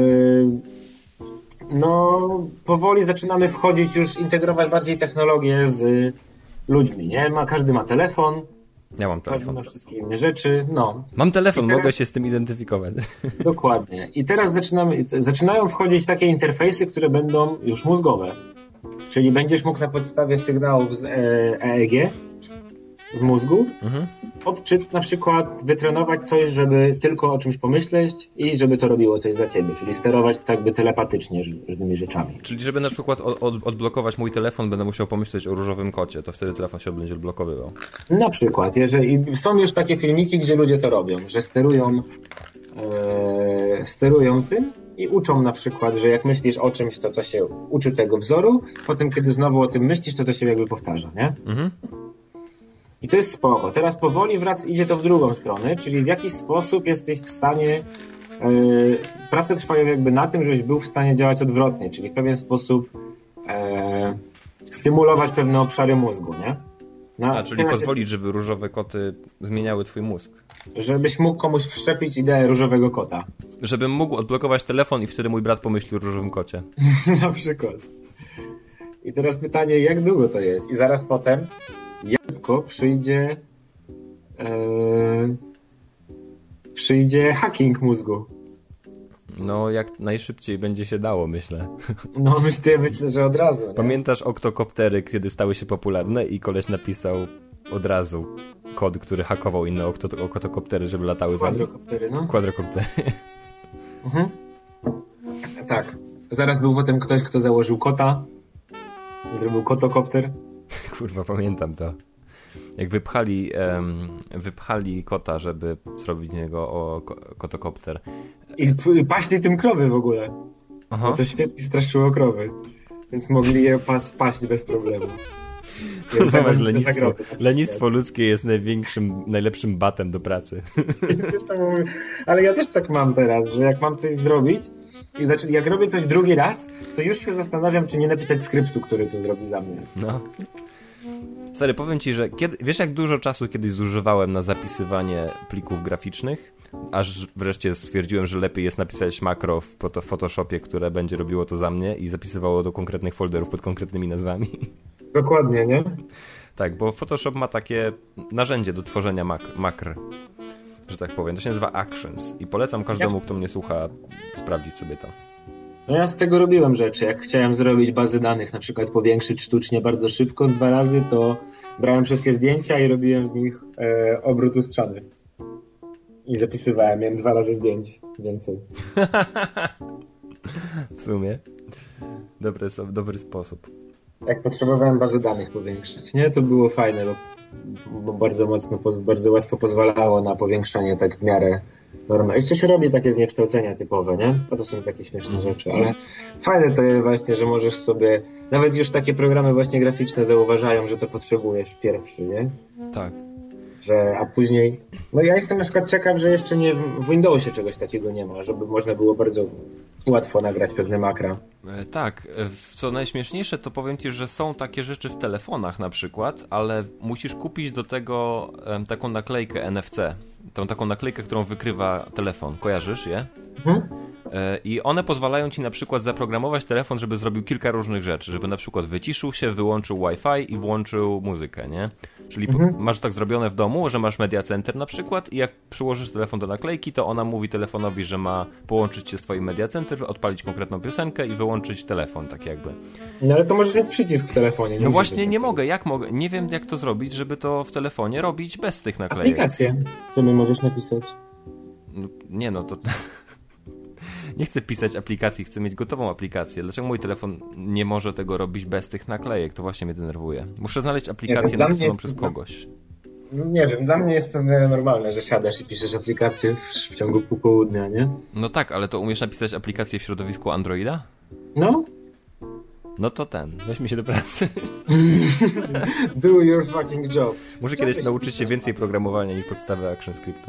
no powoli zaczynamy wchodzić, już integrować bardziej technologię z ludźmi, nie? Każdy ma telefon. Ja mam telefon. Każdy ma wszystkie inne rzeczy, no. Mam telefon, teraz... mogę się z tym identyfikować. Dokładnie. I teraz zaczynają wchodzić takie interfejsy, które będą już mózgowe. Czyli będziesz mógł na podstawie sygnałów z EEG, z mózgu, na przykład wytrenować coś, żeby tylko o czymś pomyśleć i żeby to robiło coś za ciebie. Czyli sterować tak by telepatycznie różnymi rzeczami. Czyli żeby na przykład odblokować mój telefon, będę musiał pomyśleć o różowym kocie, to wtedy telefon się będzie odblokowywał. Na przykład. Jeżeli są już takie filmiki, gdzie ludzie to robią, że sterują tym i uczą na przykład, że jak myślisz o czymś, to się uczy tego wzoru, potem kiedy znowu o tym myślisz, to się jakby powtarza, nie? I to jest spoko. Teraz powoli idzie to w drugą stronę, czyli w jakiś sposób jesteś w stanie... prace trwają jakby na tym, żebyś był w stanie działać odwrotnie, czyli w pewien sposób stymulować pewne obszary mózgu, nie? Czyli pozwolić, żeby różowe koty zmieniały twój mózg. Żebyś mógł komuś wszczepić ideę różowego kota. Żebym mógł odblokować telefon i wtedy mój brat pomyśli o różowym kocie. Na przykład. I teraz pytanie, jak długo to jest? I zaraz potem przyjdzie hacking mózgu. No, jak najszybciej będzie się dało, myślę. No myślę, że od razu. Nie? Pamiętasz oktokoptery, kiedy stały się popularne i koleś napisał od razu kod, który hakował inne oktokoptery, żeby latały za nim? Quadrocoptery, no. Quadrocoptery. Mhm. Tak. Zaraz był potem ktoś, kto założył kota. Zrobił kotokopter. Kurwa, pamiętam to. Jak wypchali kota, żeby zrobić z niego kotokopter. I paśli tym krowy w ogóle. Aha. Bo to świetnie straszyło krowy. Więc mogli je paść bez problemu. Lenistwo ludzkie jest najlepszym batem do pracy. Ale ja też tak mam teraz, że jak mam coś zrobić i jak robię coś drugi raz, to już się zastanawiam, czy nie napisać skryptu, który to zrobi za mnie. No. Stary, powiem ci, że wiesz jak dużo czasu kiedyś zużywałem na zapisywanie plików graficznych, aż wreszcie stwierdziłem, że lepiej jest napisać makro w Photoshopie, które będzie robiło to za mnie i zapisywało do konkretnych folderów pod konkretnymi nazwami. Dokładnie, nie? Tak, bo Photoshop ma takie narzędzie do tworzenia makr, że tak powiem. To się nazywa Actions i polecam każdemu, kto mnie słucha, sprawdzić sobie to. No ja z tego robiłem rzeczy. Jak chciałem zrobić bazy danych, na przykład powiększyć sztucznie bardzo szybko 2 razy, to brałem wszystkie zdjęcia i robiłem z nich obrót lustrzany. I zapisywałem. Miałem 2 razy zdjęć więcej. W sumie. Dobry sposób. Jak potrzebowałem bazę danych powiększyć, nie? To było fajne, bo bardzo łatwo pozwalało na powiększanie tak w miarę normalnie. Jeszcze się robi takie zniekształcenia typowe, nie? To są takie śmieszne rzeczy, ale fajne to jest właśnie, że możesz sobie, nawet już takie programy właśnie graficzne zauważają, że to potrzebujesz pierwszy, nie? Tak. A później, no ja jestem na przykład ciekaw, że jeszcze nie w Windowsie czegoś takiego nie ma, żeby można było bardzo łatwo nagrać pewne makra. Tak, co najśmieszniejsze, to powiem ci, że są takie rzeczy w telefonach na przykład, ale musisz kupić do tego taką naklejkę NFC, tą taką naklejkę, którą wykrywa telefon, kojarzysz je? I one pozwalają ci na przykład zaprogramować telefon, żeby zrobił kilka różnych rzeczy, żeby na przykład wyciszył się, wyłączył Wi-Fi i włączył muzykę, nie? Czyli masz tak zrobione w domu, że masz media center na przykład i jak przyłożysz telefon do naklejki, to ona mówi telefonowi, że ma połączyć się z twoim media center, odpalić konkretną piosenkę i wyłączyć telefon, tak jakby. No ale to możesz mieć przycisk w telefonie. No właśnie nie mogę, jak mogę? Nie wiem jak to zrobić, żeby to w telefonie robić bez tych naklejek. Aplikację sobie możesz napisać. Nie no, to... Nie chcę pisać aplikacji, chcę mieć gotową aplikację. Dlaczego mój telefon nie może tego robić bez tych naklejek? To właśnie mnie denerwuje. Muszę znaleźć aplikację napisaną przez kogoś. Nie wiem, dla mnie jest to normalne, że siadasz i piszesz aplikację w ciągu pół południa, nie? No tak, ale to umiesz napisać aplikację w środowisku Androida? No. No to weźmy się do pracy. Do your fucking job. Muszę kiedyś nauczyć się więcej programowania niż podstawy ActionScriptu.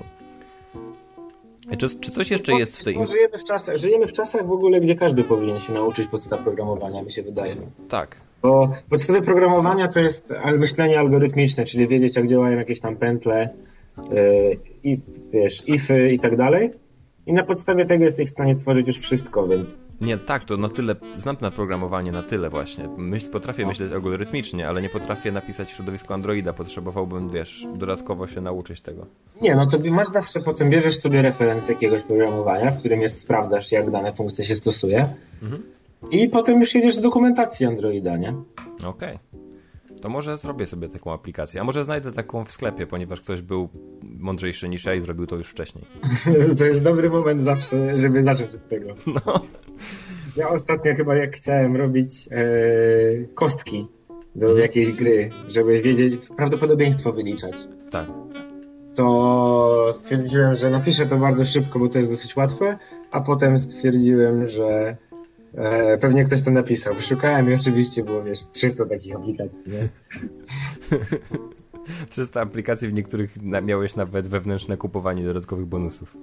Czy coś jeszcze jest w tej... Żyjemy w czasach w ogóle, gdzie każdy powinien się nauczyć podstaw programowania, mi się wydaje. Tak. Bo podstawy programowania to jest myślenie algorytmiczne, czyli wiedzieć, jak działają jakieś tam pętle, i wiesz, ify i tak dalej. I na podstawie tego jesteś w stanie stworzyć już wszystko, więc... Nie, tak, to na tyle, znam na programowanie na tyle właśnie. Potrafię myśleć algorytmicznie, ale nie potrafię napisać w środowisku Androida. Potrzebowałbym, wiesz, dodatkowo się nauczyć tego. Nie, no to masz zawsze, potem bierzesz sobie referencję jakiegoś programowania, w którym sprawdzasz, jak dane funkcje się stosuje. I potem już jedziesz z dokumentacji Androida, nie? Okej. To może zrobię sobie taką aplikację, a może znajdę taką w sklepie, ponieważ ktoś był mądrzejszy niż ja i zrobił to już wcześniej. To jest dobry moment zawsze, żeby zacząć od tego. No. Ja ostatnio chyba jak chciałem robić kostki do jakiejś gry, żeby wiedzieć, prawdopodobieństwo wyliczać. Tak. To stwierdziłem, że napiszę to bardzo szybko, bo to jest dosyć łatwe, a potem stwierdziłem, że pewnie ktoś to napisał. Wyszukałem i oczywiście było, 300 takich aplikacji, nie? 300 aplikacji, w niektórych miałeś nawet wewnętrzne kupowanie dodatkowych bonusów.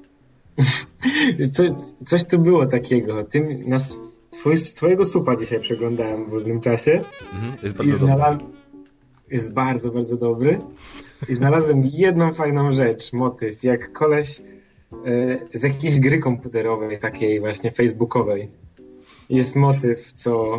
Coś tu było takiego. Twojego supa dzisiaj przeglądałem w wolnym czasie. Jest bardzo dobry. Jest bardzo, bardzo dobry. I znalazłem jedną fajną rzecz, motyw, jak koleś z jakiejś gry komputerowej, takiej właśnie facebookowej. Jest motyw,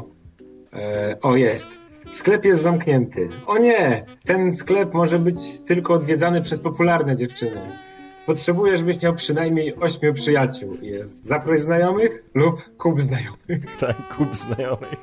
jest. Sklep jest zamknięty. O nie! Ten sklep może być tylko odwiedzany przez popularne dziewczyny. potrzebuję, żebyś miał przynajmniej 8 przyjaciół. Jest zaproś znajomych lub kup znajomych. Tak, kup znajomych.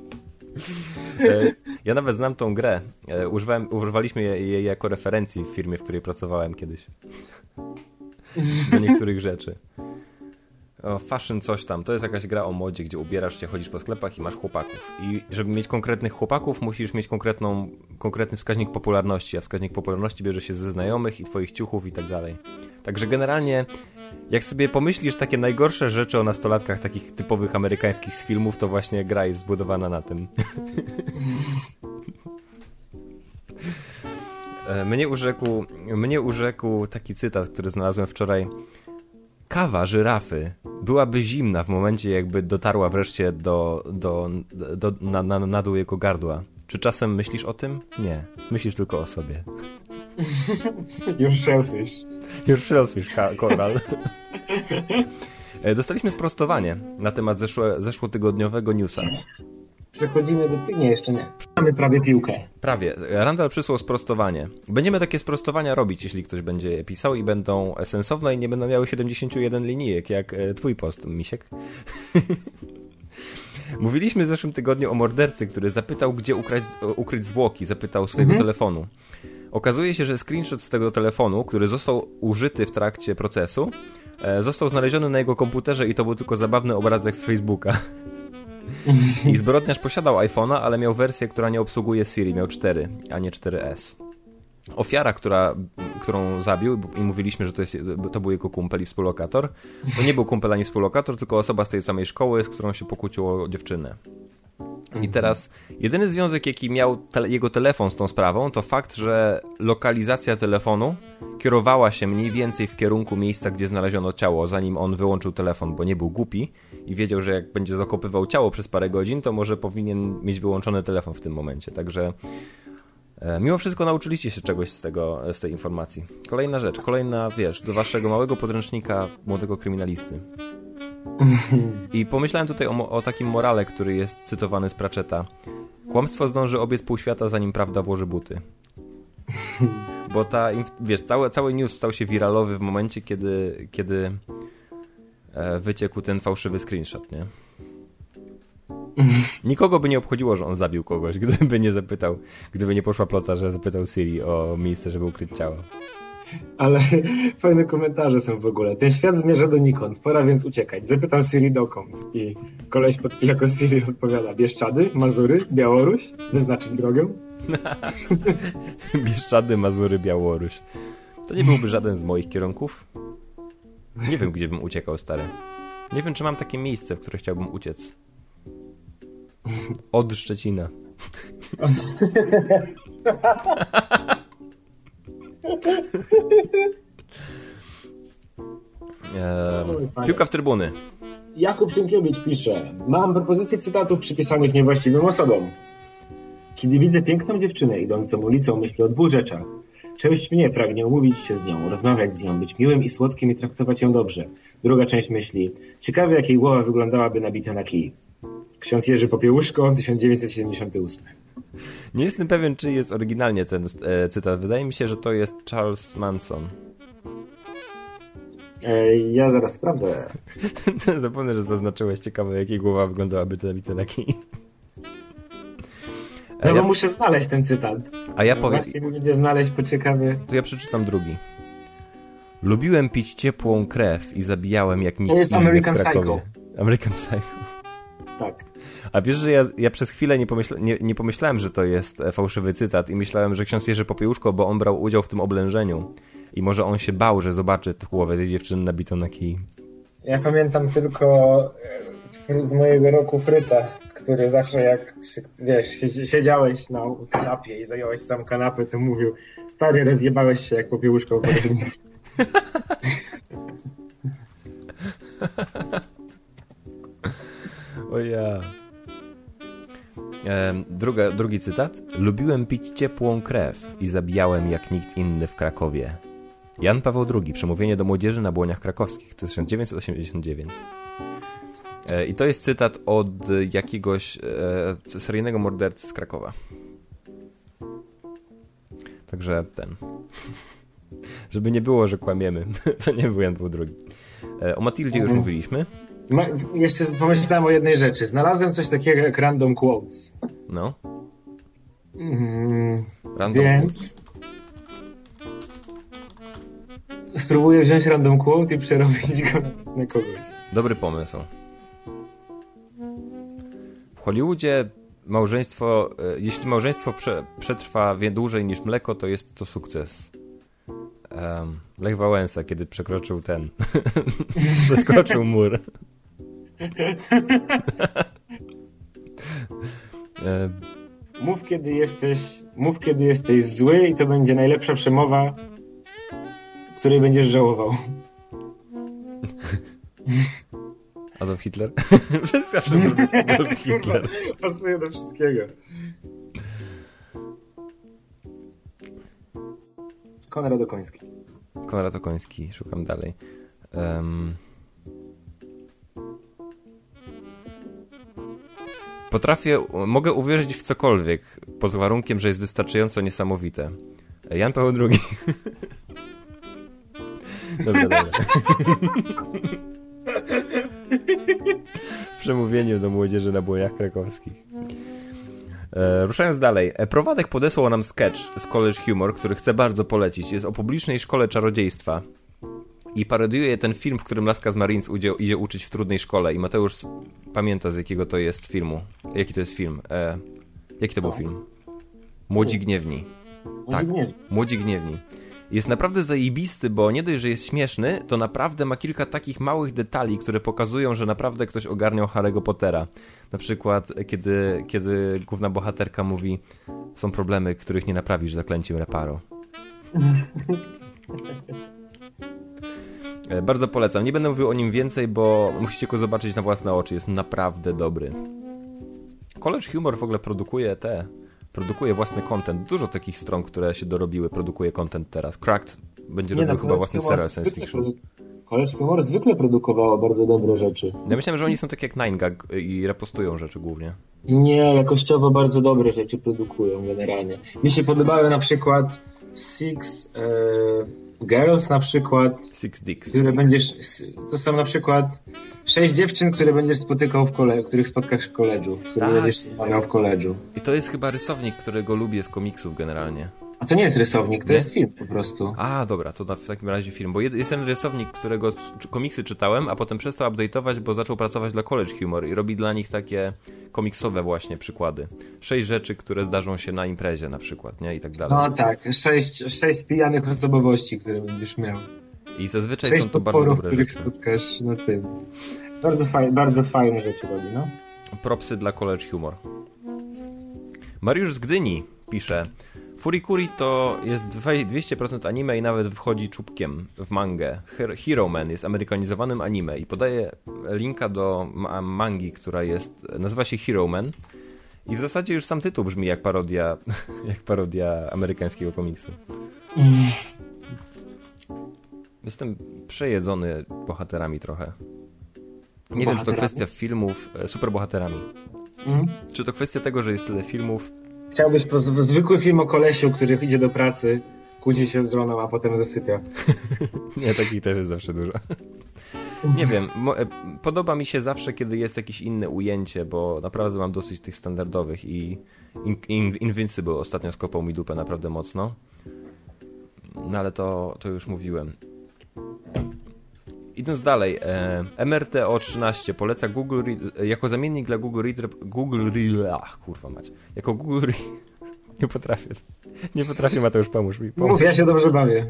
Ja nawet znam tą grę. Używaliśmy jej jako referencji w firmie, w której pracowałem kiedyś. Do niektórych rzeczy. O, fashion coś tam. To jest jakaś gra o modzie, gdzie ubierasz się, chodzisz po sklepach i masz chłopaków. I żeby mieć konkretnych chłopaków, musisz mieć konkretny wskaźnik popularności, a wskaźnik popularności bierze się ze znajomych i twoich ciuchów i tak dalej. Także generalnie, jak sobie pomyślisz takie najgorsze rzeczy o nastolatkach, takich typowych amerykańskich z filmów, to właśnie gra jest zbudowana na tym. Mnie urzekł taki cytat, który znalazłem wczoraj. Kawa żyrafy byłaby zimna w momencie, jakby dotarła wreszcie na dół jego gardła. Czy czasem myślisz o tym? Nie. Myślisz tylko o sobie. Już shellfish. Już shellfish, koral. Dostaliśmy sprostowanie na temat zeszłotygodniowego newsa. Przechodzimy do... Nie, jeszcze nie. Mamy prawie piłkę. Prawie. Randall przysłał sprostowanie. Będziemy takie sprostowania robić, jeśli ktoś będzie je pisał i będą sensowne i nie będą miały 71 linijek, jak twój post, Misiek. Mówiliśmy w zeszłym tygodniu o mordercy, który zapytał, gdzie ukryć zwłoki. Zapytał swojego telefonu. Okazuje się, że screenshot z tego telefonu, który został użyty w trakcie procesu, został znaleziony na jego komputerze i to był tylko zabawny obrazek z Facebooka. I zbrodniarz posiadał iPhone'a, ale miał wersję, która nie obsługuje Siri, miał 4, a nie 4S. Ofiara, którą zabił, i mówiliśmy, że to był jego kumpel i współlokator, to nie był kumpel ani współlokator, tylko osoba z tej samej szkoły, z którą się pokłóciło dziewczynę. I teraz jedyny związek, jaki miał jego telefon z tą sprawą, to fakt, że lokalizacja telefonu kierowała się mniej więcej w kierunku miejsca, gdzie znaleziono ciało, zanim on wyłączył telefon, bo nie był głupi i wiedział, że jak będzie zakopywał ciało przez parę godzin, to może powinien mieć wyłączony telefon w tym momencie. Także mimo wszystko nauczyliście się czegoś z tej informacji. Kolejna rzecz, do waszego małego podręcznika młodego kryminalisty. I pomyślałem tutaj o takim morale, który jest cytowany z Pratchetta. Kłamstwo zdąży obiec pół świata, zanim prawda włoży buty. Bo cały news stał się wiralowy w momencie, kiedy wyciekł ten fałszywy screenshot, nie? Nikogo by nie obchodziło, że on zabił kogoś, gdyby nie poszła plota, że zapytał Siri o miejsce, żeby ukryć ciało. Ale fajne komentarze są w ogóle. Ten świat zmierza donikąd, pora więc uciekać. Zapytam Siri dokąd. I koleś jako Siri odpowiada: Bieszczady, Mazury, Białoruś? Wyznaczyć drogę? Bieszczady, Mazury, Białoruś. To nie byłby żaden z moich kierunków. Nie wiem, gdzie bym uciekał, stary. Nie wiem, czy mam takie miejsce, w które chciałbym uciec. Od Szczecina. Piłka w trybuny. Jakub Sienkiewicz pisze: mam propozycję cytatów przypisanych niewłaściwym osobom. Kiedy widzę piękną dziewczynę idącą ulicą, myślę o 2 rzeczach. Część mnie pragnie umówić się z nią, rozmawiać z nią, być miłym i słodkim i traktować ją dobrze. Druga część myśli: ciekawe, jak jej głowa wyglądałaby nabita na kij. Ksiądz Jerzy Popiełuszko, 1978. Nie jestem pewien, czy jest oryginalnie ten cytat. Wydaje mi się, że to jest Charles Manson. Ja zaraz sprawdzę. Zapomnę, że zaznaczyłeś. Ciekawe, jakiej głowa wyglądałaby nabita na kij. Bo muszę znaleźć ten cytat. A ja powiem... Właśnie będzie znaleźć, po ciekawie. To ja przeczytam drugi. Lubiłem pić ciepłą krew i zabijałem jak nikt inny w Krakowie. American Psycho. Tak. A wiesz, że ja przez chwilę nie pomyślałem, że to jest fałszywy cytat i myślałem, że ksiądz Jerzy Popiełuszko, bo on brał udział w tym oblężeniu i może on się bał, że zobaczy głowę tej dziewczyny nabitą na kij. Ja pamiętam tylko z mojego roku Fryca, który zawsze jak, wiesz, siedziałeś na kanapie i zająłeś sam kanapę, to mówił: stary, rozjebałeś się jak Popiełuszko w wodzie. O ja. Drugi cytat. Lubiłem pić ciepłą krew i zabijałem jak nikt inny w Krakowie. Jan Paweł II. Przemówienie do młodzieży na Błoniach Krakowskich. To jest 1989. I to jest cytat od jakiegoś seryjnego mordercy z Krakowa. Także ten. Żeby nie było, że kłamiemy. To nie był Jan Paweł II. O Matildzie już mówiliśmy. Jeszcze pomyślałem o jednej rzeczy. Znalazłem coś takiego jak random quotes. No. Random więc spróbuję wziąć random quote i przerobić go na kogoś. Dobry pomysł. W Hollywoodzie jeśli małżeństwo przetrwa dłużej niż mleko, to jest to sukces. Lech Wałęsa, kiedy przekroczył przeskoczył mur. Mów kiedy jesteś zły i to będzie najlepsza przemowa, której będziesz żałował. Adolf Hitler? Zawsze Adolf Hitler. Pasuje do wszystkiego. Konrad Okoński. Konrad Okoński, szukam dalej. Mogę uwierzyć w cokolwiek, pod warunkiem, że jest wystarczająco niesamowite. Jan Paweł II. Dobra. W przemówieniu do młodzieży na błoniach krakowskich. Ruszając dalej. Prowadek podesłał nam sketch z College Humor, który chcę bardzo polecić. Jest o publicznej szkole czarodziejstwa i parodiuje ten film, w którym laska z Marines idzie uczyć w trudnej szkole i Mateusz pamięta, z jakiego to jest filmu. Jaki to jest film? Jaki to był film? Młodzi Gniewni. Tak, Młodzi Gniewni. Jest naprawdę zajebisty, bo nie dość, że jest śmieszny, to naprawdę ma kilka takich małych detali, które pokazują, że naprawdę ktoś ogarniał Harry'ego Pottera. Na przykład, kiedy główna bohaterka mówi: są problemy, których nie naprawisz zaklęciem reparo. Bardzo polecam. Nie będę mówił o nim więcej, bo musicie go zobaczyć na własne oczy. Jest naprawdę dobry. College Humor w ogóle produkuje własny content. Dużo takich stron, które się dorobiły, produkuje content teraz. Cracked będzie robił chyba własny serial science fiction. College Humor zwykle produkowało bardzo dobre rzeczy. Ja myślałem, że oni są tak jak 9gag i repostują rzeczy głównie. Nie, jakościowo bardzo dobre rzeczy produkują generalnie. Mi się podobały na przykład Six Girls na przykład. Six Dicks. Które to są na przykład 6 dziewczyn, które będziesz spotykał których spotkasz w koledżu. Które będziesz rozmawiał w koledżu. I to jest chyba rysownik, którego lubię z komiksów generalnie. A to nie jest rysownik, to jest film po prostu. A, dobra, to w takim razie film. Bo jest ten rysownik, którego komiksy czytałem, a potem przestał update'ować, bo zaczął pracować dla College Humor i robi dla nich takie komiksowe właśnie przykłady. 6 rzeczy, które zdarzą się na imprezie na przykład, nie? I tak dalej. No tak, 6 pijanych osobowości, które będziesz miał. I zazwyczaj są to bardzo dobre których rzeczy. spotkasz na tym. Bardzo fajne rzeczy robi, no. Propsy dla College Humor. Mariusz z Gdyni pisze: Furikuri to jest 200% anime i nawet wchodzi czubkiem w mangę. Hero Man jest amerykanizowanym anime i podaje linka do mangi, która nazywa się Hero Man i w zasadzie już sam tytuł brzmi jak parodia amerykańskiego komiksu. Jestem przejedzony bohaterami trochę. Nie wiem, czy to kwestia filmów, superbohaterami. Czy to kwestia tego, że jest tyle filmów. Chciałbyś zwykły film o kolesiu, który idzie do pracy, kłóci się z żoną, a potem zasypia. Nie, takich też jest zawsze dużo. Nie wiem, podoba mi się zawsze, kiedy jest jakieś inne ujęcie, bo naprawdę mam dosyć tych standardowych i Invincible ostatnio skopał mi dupę naprawdę mocno. No ale to już mówiłem. Idąc dalej, MRTO13 poleca Google jako zamiennik dla Google Reader. Jako Google Nie potrafię, Mateusz, pomóż mi. Mów, ja się dobrze bawię.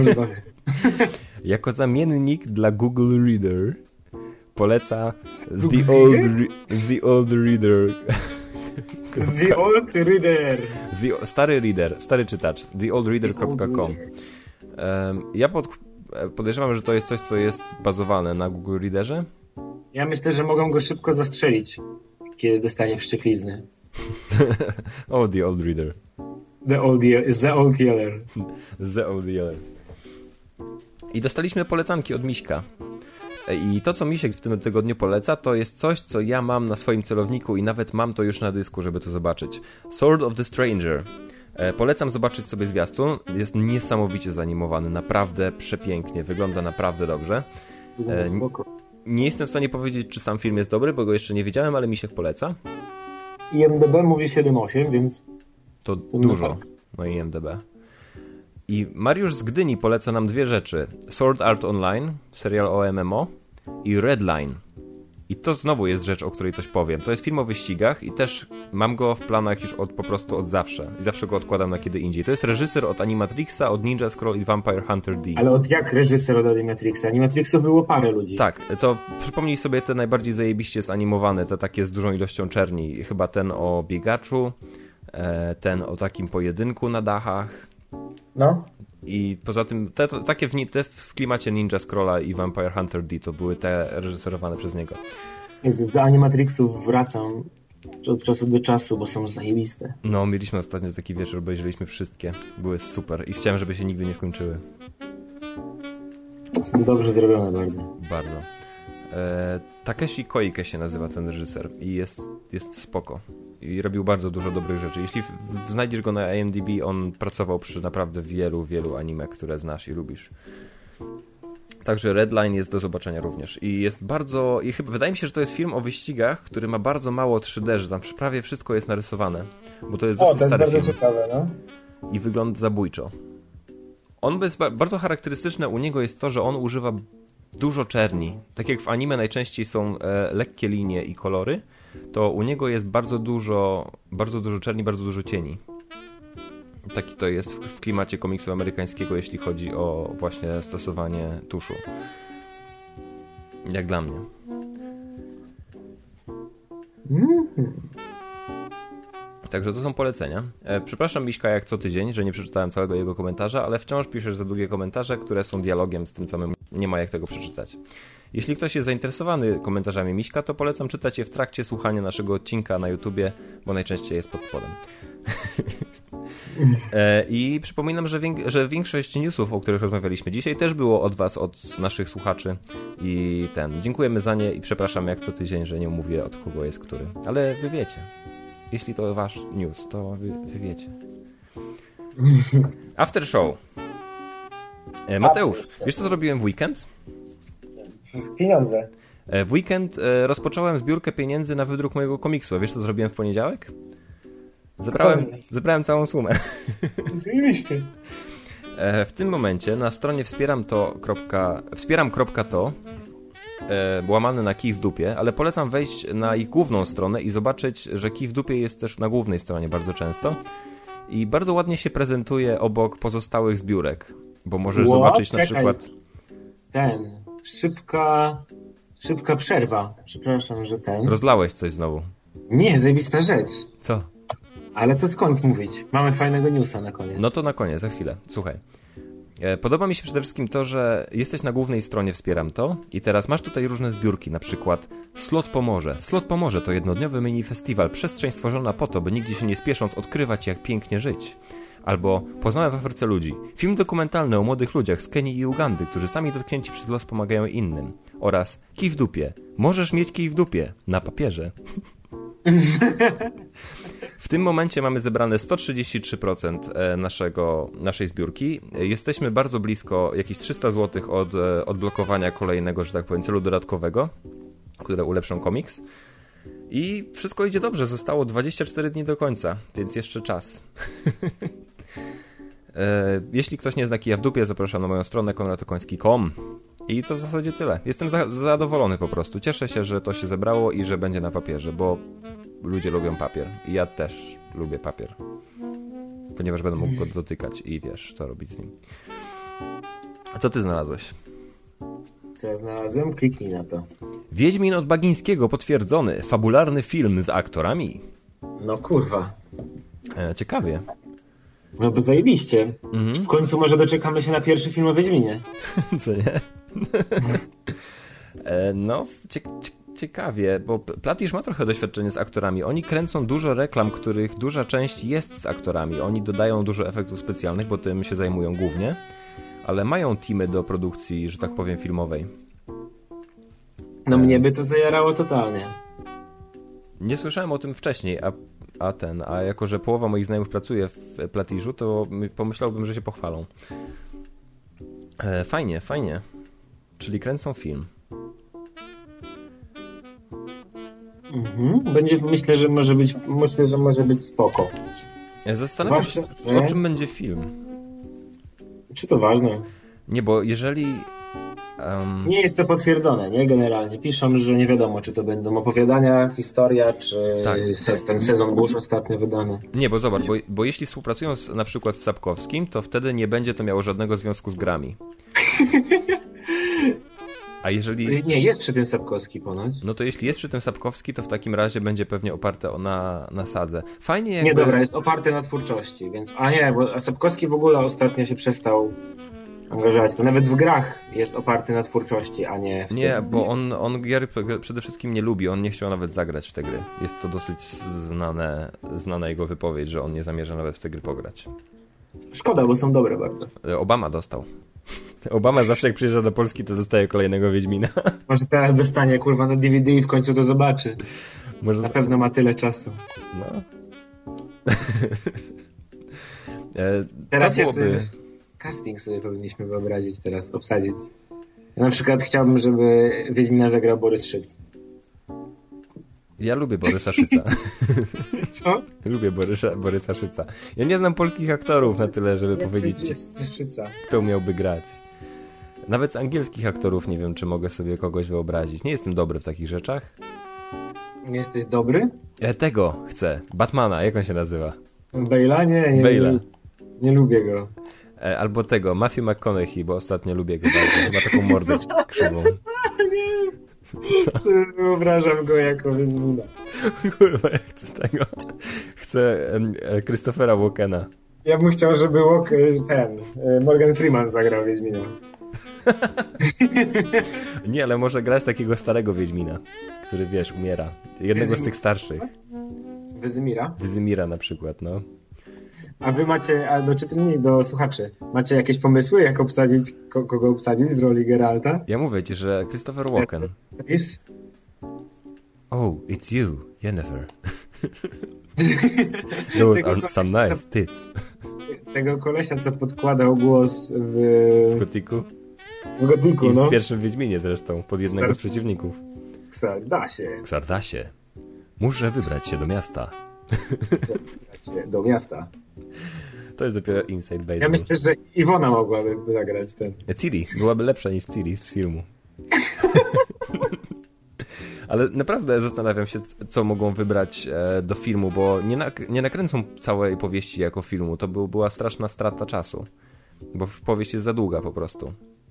Jako zamiennik dla Google Reader poleca The Old Reader. The Old Reader. Stary reader, stary czytacz. TheOldReader.com. Ja podejrzewam, że to jest coś, co jest bazowane na Google Readerze. Ja myślę, że mogą go szybko zastrzelić, kiedy dostanie wścieklizny. O, The Old Reader. The Old Yeller. The Old Yeller. I dostaliśmy polecanki od Miśka. I to, co Misiek w tym tygodniu poleca, to jest coś, co ja mam na swoim celowniku i nawet mam to już na dysku, żeby to zobaczyć. Sword of the Stranger. Polecam zobaczyć sobie zwiastun. Jest niesamowicie zanimowany, naprawdę przepięknie, wygląda naprawdę dobrze. Nie jestem w stanie powiedzieć, czy sam film jest dobry, bo go jeszcze nie widziałem, ale Misiek poleca. IMDb mówi 7,8, więc... To dużo. No i IMDb. I Mariusz z Gdyni poleca nam dwie rzeczy. Sword Art Online, serial o MMO i Redline. I to znowu jest rzecz, o której coś powiem. To jest film o wyścigach i też mam go w planach już po prostu od zawsze. I zawsze go odkładam na kiedy indziej. To jest reżyser od Animatrixa, od Ninja Scroll i Vampire Hunter D. Ale jak reżyser od Animatrixa? Animatrixów było parę ludzi. Tak, to przypomnij sobie te najbardziej zajebiście zanimowane, te takie z dużą ilością czerni. Chyba ten o biegaczu, ten o takim pojedynku na dachach. No. I poza tym takie w klimacie Ninja Scrolla i Vampire Hunter D to były te reżyserowane przez niego. Jezus, do Animatrixów wracam od czasu do czasu, bo są zajebiste. No, mieliśmy ostatnio taki wieczór, obejrzeliśmy wszystkie. Były super i chciałem, żeby się nigdy nie skończyły. Są dobrze zrobione bardzo. Bardzo. Takeshi Koike się nazywa ten reżyser i jest spoko. I robił bardzo dużo dobrych rzeczy. Jeśli znajdziesz go na IMDb, on pracował przy naprawdę wielu anime, które znasz i lubisz. Także Redline jest do zobaczenia również. I jest bardzo... I chyba wydaje mi się, że to jest film o wyścigach, który ma bardzo mało 3D, że tam prawie wszystko jest narysowane. Bo to jest dosyć stary film. Ciekawe, no. I wygląda zabójczo. On jest bardzo charakterystyczne u niego jest to, że on używa dużo czerni. Tak jak w anime najczęściej są lekkie linie i kolory, to u niego jest bardzo dużo czerni, bardzo dużo cieni. Taki to jest w klimacie komiksu amerykańskiego, jeśli chodzi o właśnie stosowanie tuszu. Jak dla mnie. Także to są polecenia. Przepraszam Miśka jak co tydzień, że nie przeczytałem całego jego komentarza, ale wciąż piszesz za długie komentarze, które są dialogiem z tym, co my nie ma jak tego przeczytać. Jeśli ktoś jest zainteresowany komentarzami Miśka, to polecam czytać je w trakcie słuchania naszego odcinka na YouTubie, bo najczęściej jest pod spodem. I przypominam, że większość newsów, o których rozmawialiśmy dzisiaj, też było od was, od naszych słuchaczy i dziękujemy za nie i przepraszam jak co tydzień, że nie mówię od kogo jest który, ale wy wiecie. Jeśli to wasz news, to wy wiecie. After show. Mateusz, wiesz co zrobiłem w weekend? Pieniądze. W weekend rozpocząłem zbiórkę pieniędzy na wydruk mojego komiksu. A wiesz co zrobiłem w poniedziałek? Zebrałem całą sumę. Zajebiście. W tym momencie na stronie wspieram.to łamane na kij w dupie, ale polecam wejść na ich główną stronę i zobaczyć, że kij w dupie jest też na głównej stronie bardzo często i bardzo ładnie się prezentuje obok pozostałych zbiórek, bo możesz zobaczyć na przykład... Szybka przerwa. Przepraszam, że Rozlałeś coś znowu. Nie, zajebista rzecz. Co? Ale to skąd mówić? Mamy fajnego newsa na koniec. No to na koniec, za chwilę. Słuchaj. Podoba mi się przede wszystkim to, że jesteś na głównej stronie Wspieram to i teraz masz tutaj różne zbiórki, na przykład Slot Pomorze. Slot Pomorze to jednodniowy mini festiwal, przestrzeń stworzona po to, by nigdzie się nie spiesząc odkrywać jak pięknie żyć. Albo Poznałem w Afryce ludzi. Film dokumentalny o młodych ludziach z Kenii i Ugandy, którzy sami dotknięci przez los pomagają innym. Oraz Kij w dupie. Możesz mieć kij w dupie. Na papierze. W tym momencie mamy zebrane 133% naszej zbiórki. Jesteśmy bardzo blisko jakieś 300 zł od odblokowania kolejnego, że tak powiem, celu dodatkowego, które ulepszą komiks. I wszystko idzie dobrze. Zostało 24 dni do końca, więc jeszcze czas. Jeśli ktoś nie zna kija w dupie, zapraszam na moją stronę konradokoński.com. I to w zasadzie tyle. Jestem zadowolony po prostu. Cieszę się, że to się zebrało i że będzie na papierze, bo ludzie lubią papier. I ja też lubię papier. Ponieważ będę mógł go dotykać i wiesz, co robić z nim. A co ty znalazłeś? Co ja znalazłem? Kliknij na to. Wiedźmin od Bagińskiego potwierdzony. Fabularny film z aktorami. No kurwa. Ciekawie. No bo zajebiście. W końcu może doczekamy się na pierwszy film o Wiedźminie. Co nie? No, ciekawie, bo Platisz ma trochę doświadczenie z aktorami. Oni kręcą dużo reklam, których duża część jest z aktorami. Oni dodają dużo efektów specjalnych, bo tym się zajmują głównie, ale mają teamy do produkcji, że tak powiem, filmowej. No mnie by to zajarało totalnie. Nie słyszałem o tym wcześniej, a A jako, że połowa moich znajomych pracuje w Platiżu, to pomyślałbym, że się pochwalą. Fajnie. Czyli kręcą film. Myślę, że może być spoko. Zastanawiam się, o czym będzie film. Czy to ważne? Nie, bo jeżeli... Nie jest to potwierdzone, nie? Generalnie. Piszą, że nie wiadomo, czy to będą opowiadania, historia, czy ten sezon burz ostatnio wydany. Nie, bo zobacz, bo jeśli współpracują na przykład z Sapkowskim, to wtedy nie będzie to miało żadnego związku z grami. A jeżeli... Nie, jest przy tym Sapkowski ponoć. No to jeśli jest przy tym Sapkowski, to w takim razie będzie pewnie oparte na sadze. Fajnie jakby... Nie, dobra, jest oparte na twórczości, więc... A nie, bo Sapkowski w ogóle ostatnio się przestał angażować. To nawet w grach jest oparty na twórczości, a nie w Nie, tym. bo on gier przede wszystkim nie lubi. On nie chciał nawet zagrać w te gry. Jest to dosyć znana jego wypowiedź, że on nie zamierza nawet w te gry pograć. Szkoda, bo są dobre bardzo. Obama dostał. Obama zawsze jak przyjeżdża do Polski, to dostaje kolejnego Wiedźmina. Może teraz dostanie, kurwa, na DVD i w końcu to zobaczy. Może... Na pewno ma tyle czasu. No. Teraz jest... Casting sobie powinniśmy wyobrazić teraz, obsadzić. Ja na przykład chciałbym, żeby Wiedźmina zagrał Borys Szyc. Ja lubię Borysa Szyca. Co? Lubię Borysa Szyca. Ja nie znam polskich aktorów na tyle, żeby powiedzieć, kto miałby grać. Nawet z angielskich aktorów nie wiem, czy mogę sobie kogoś wyobrazić. Nie jestem dobry w takich rzeczach. Nie jesteś dobry? Tego chcę. Batmana, jak on się nazywa? Bale'a? Nie lubię go. Albo tego, Matthew McConaughey, bo ostatnio lubię go bardzo. Ma taką mordę krzywą. Nie. Wyobrażam go jako Wiedźmina. Kurwa, ja chcę tego. Chcę Christophera Walkena. Ja bym chciał, żeby Morgan Freeman zagrał Wiedźmina. Nie, ale może grać takiego starego Wiedźmina, który, umiera. Jednego z tych starszych. Wyzymira na przykład, no. A wy macie, do słuchaczy, macie jakieś pomysły, jak obsadzić, kogo obsadzić w roli Geralta? Ja mówię ci, że Christopher Walken. Oh, it's you, Yennefer. Those are some nice tits. Tego kolesia, co podkładał głos w Gotiku. W Gotiku, I w pierwszym Wiedźminie zresztą, pod jednego z przeciwników. Xardasie. Muszę wybrać się do miasta. Do miasta. To jest dopiero inside baseball. Ja myślę, że Iwona mogłaby zagrać ten. Ciri. Byłaby lepsza niż Ciri z filmu. Ale naprawdę zastanawiam się, co mogą wybrać do filmu, bo nie nakręcą całej powieści jako filmu. To była straszna strata czasu. Bo powieść jest za długa po prostu.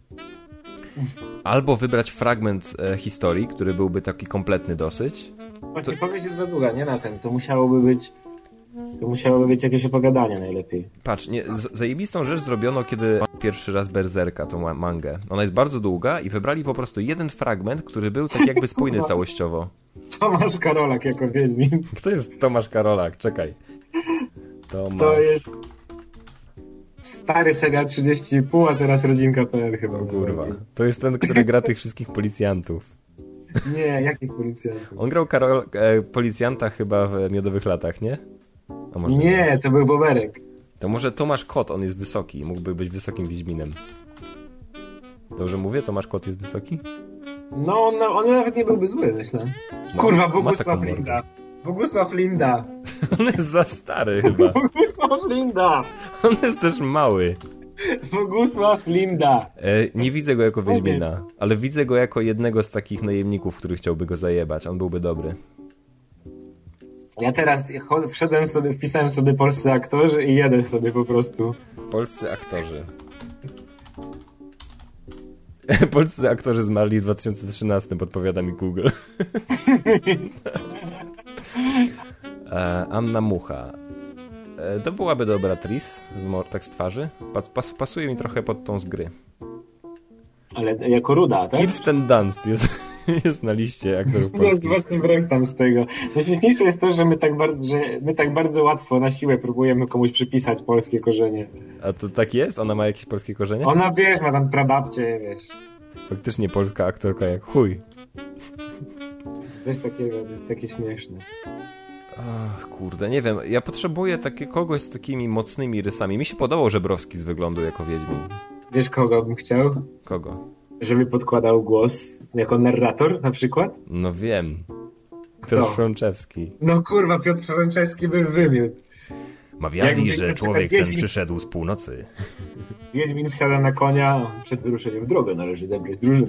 Albo wybrać fragment historii, który byłby taki kompletny dosyć. Właśnie powieść jest za długa, nie na ten. To musiałoby być jakieś opowiadanie najlepiej. Patrz, zajebistą rzecz zrobiono, kiedy pierwszy raz Berserka, tą mangę. Ona jest bardzo długa i wybrali po prostu jeden fragment, który był tak jakby spójny całościowo. Tomasz Karolak jako Wiedźmin. Kto jest Tomasz Karolak? Czekaj. To jest stary serial 30,5, a teraz rodzinka.pl chyba. O kurwa. To jest ten, który gra tych wszystkich policjantów. Nie, jakich policjantów? On grał policjanta chyba w Miodowych Latach, nie? A może nie, to był Boberek. To może Tomasz Kot, on jest wysoki. Mógłby być wysokim Wiedźminem. Dobrze mówię? Tomasz Kot jest wysoki? No, on nawet nie byłby zły, myślę. Kurwa, Bogusław Linda. Bogusław Linda. On jest za stary chyba. Bogusław Linda. On jest też mały. Bogusław Linda. Nie widzę go jako Wiedźmina, ale widzę go jako jednego z takich najemników, których chciałby go zajebać. On byłby dobry. Ja teraz wpisałem sobie polscy aktorzy i jedę sobie po prostu. Polscy aktorzy. Polscy aktorzy zmarli w 2013, podpowiada mi Google. Anna Mucha. To byłaby dobra Tris, tak z twarzy. Pasuje mi trochę pod tą z gry. Ale jako ruda, tak? Kirsten Dunst jest na liście aktorów polskich. Właśnie wracam z tego. Najśmieszniejsze jest to, że my tak bardzo łatwo na siłę próbujemy komuś przypisać polskie korzenie. A to tak jest? Ona ma jakieś polskie korzenie? Ona, ma tam prababcie, Faktycznie polska aktorka jak chuj. Coś takiego, to jest takie śmieszne. Ach, kurde, nie wiem. Ja potrzebuję kogoś z takimi mocnymi rysami. Mi się podobał Żebrowski z wyglądu jako Wiedźmin. Wiesz, kogo bym chciał? Kogo? Żeby podkładał głos jako narrator na przykład? No wiem. Kto? Piotr Frączewski. No kurwa, Piotr Frączewski by wymiótł. Mawiali, Jak że człowiek Wiedźmin- ten przyszedł z północy. Wiedźmin wsiada na konia, przed wyruszeniem w drogę należy zebrać drużynę.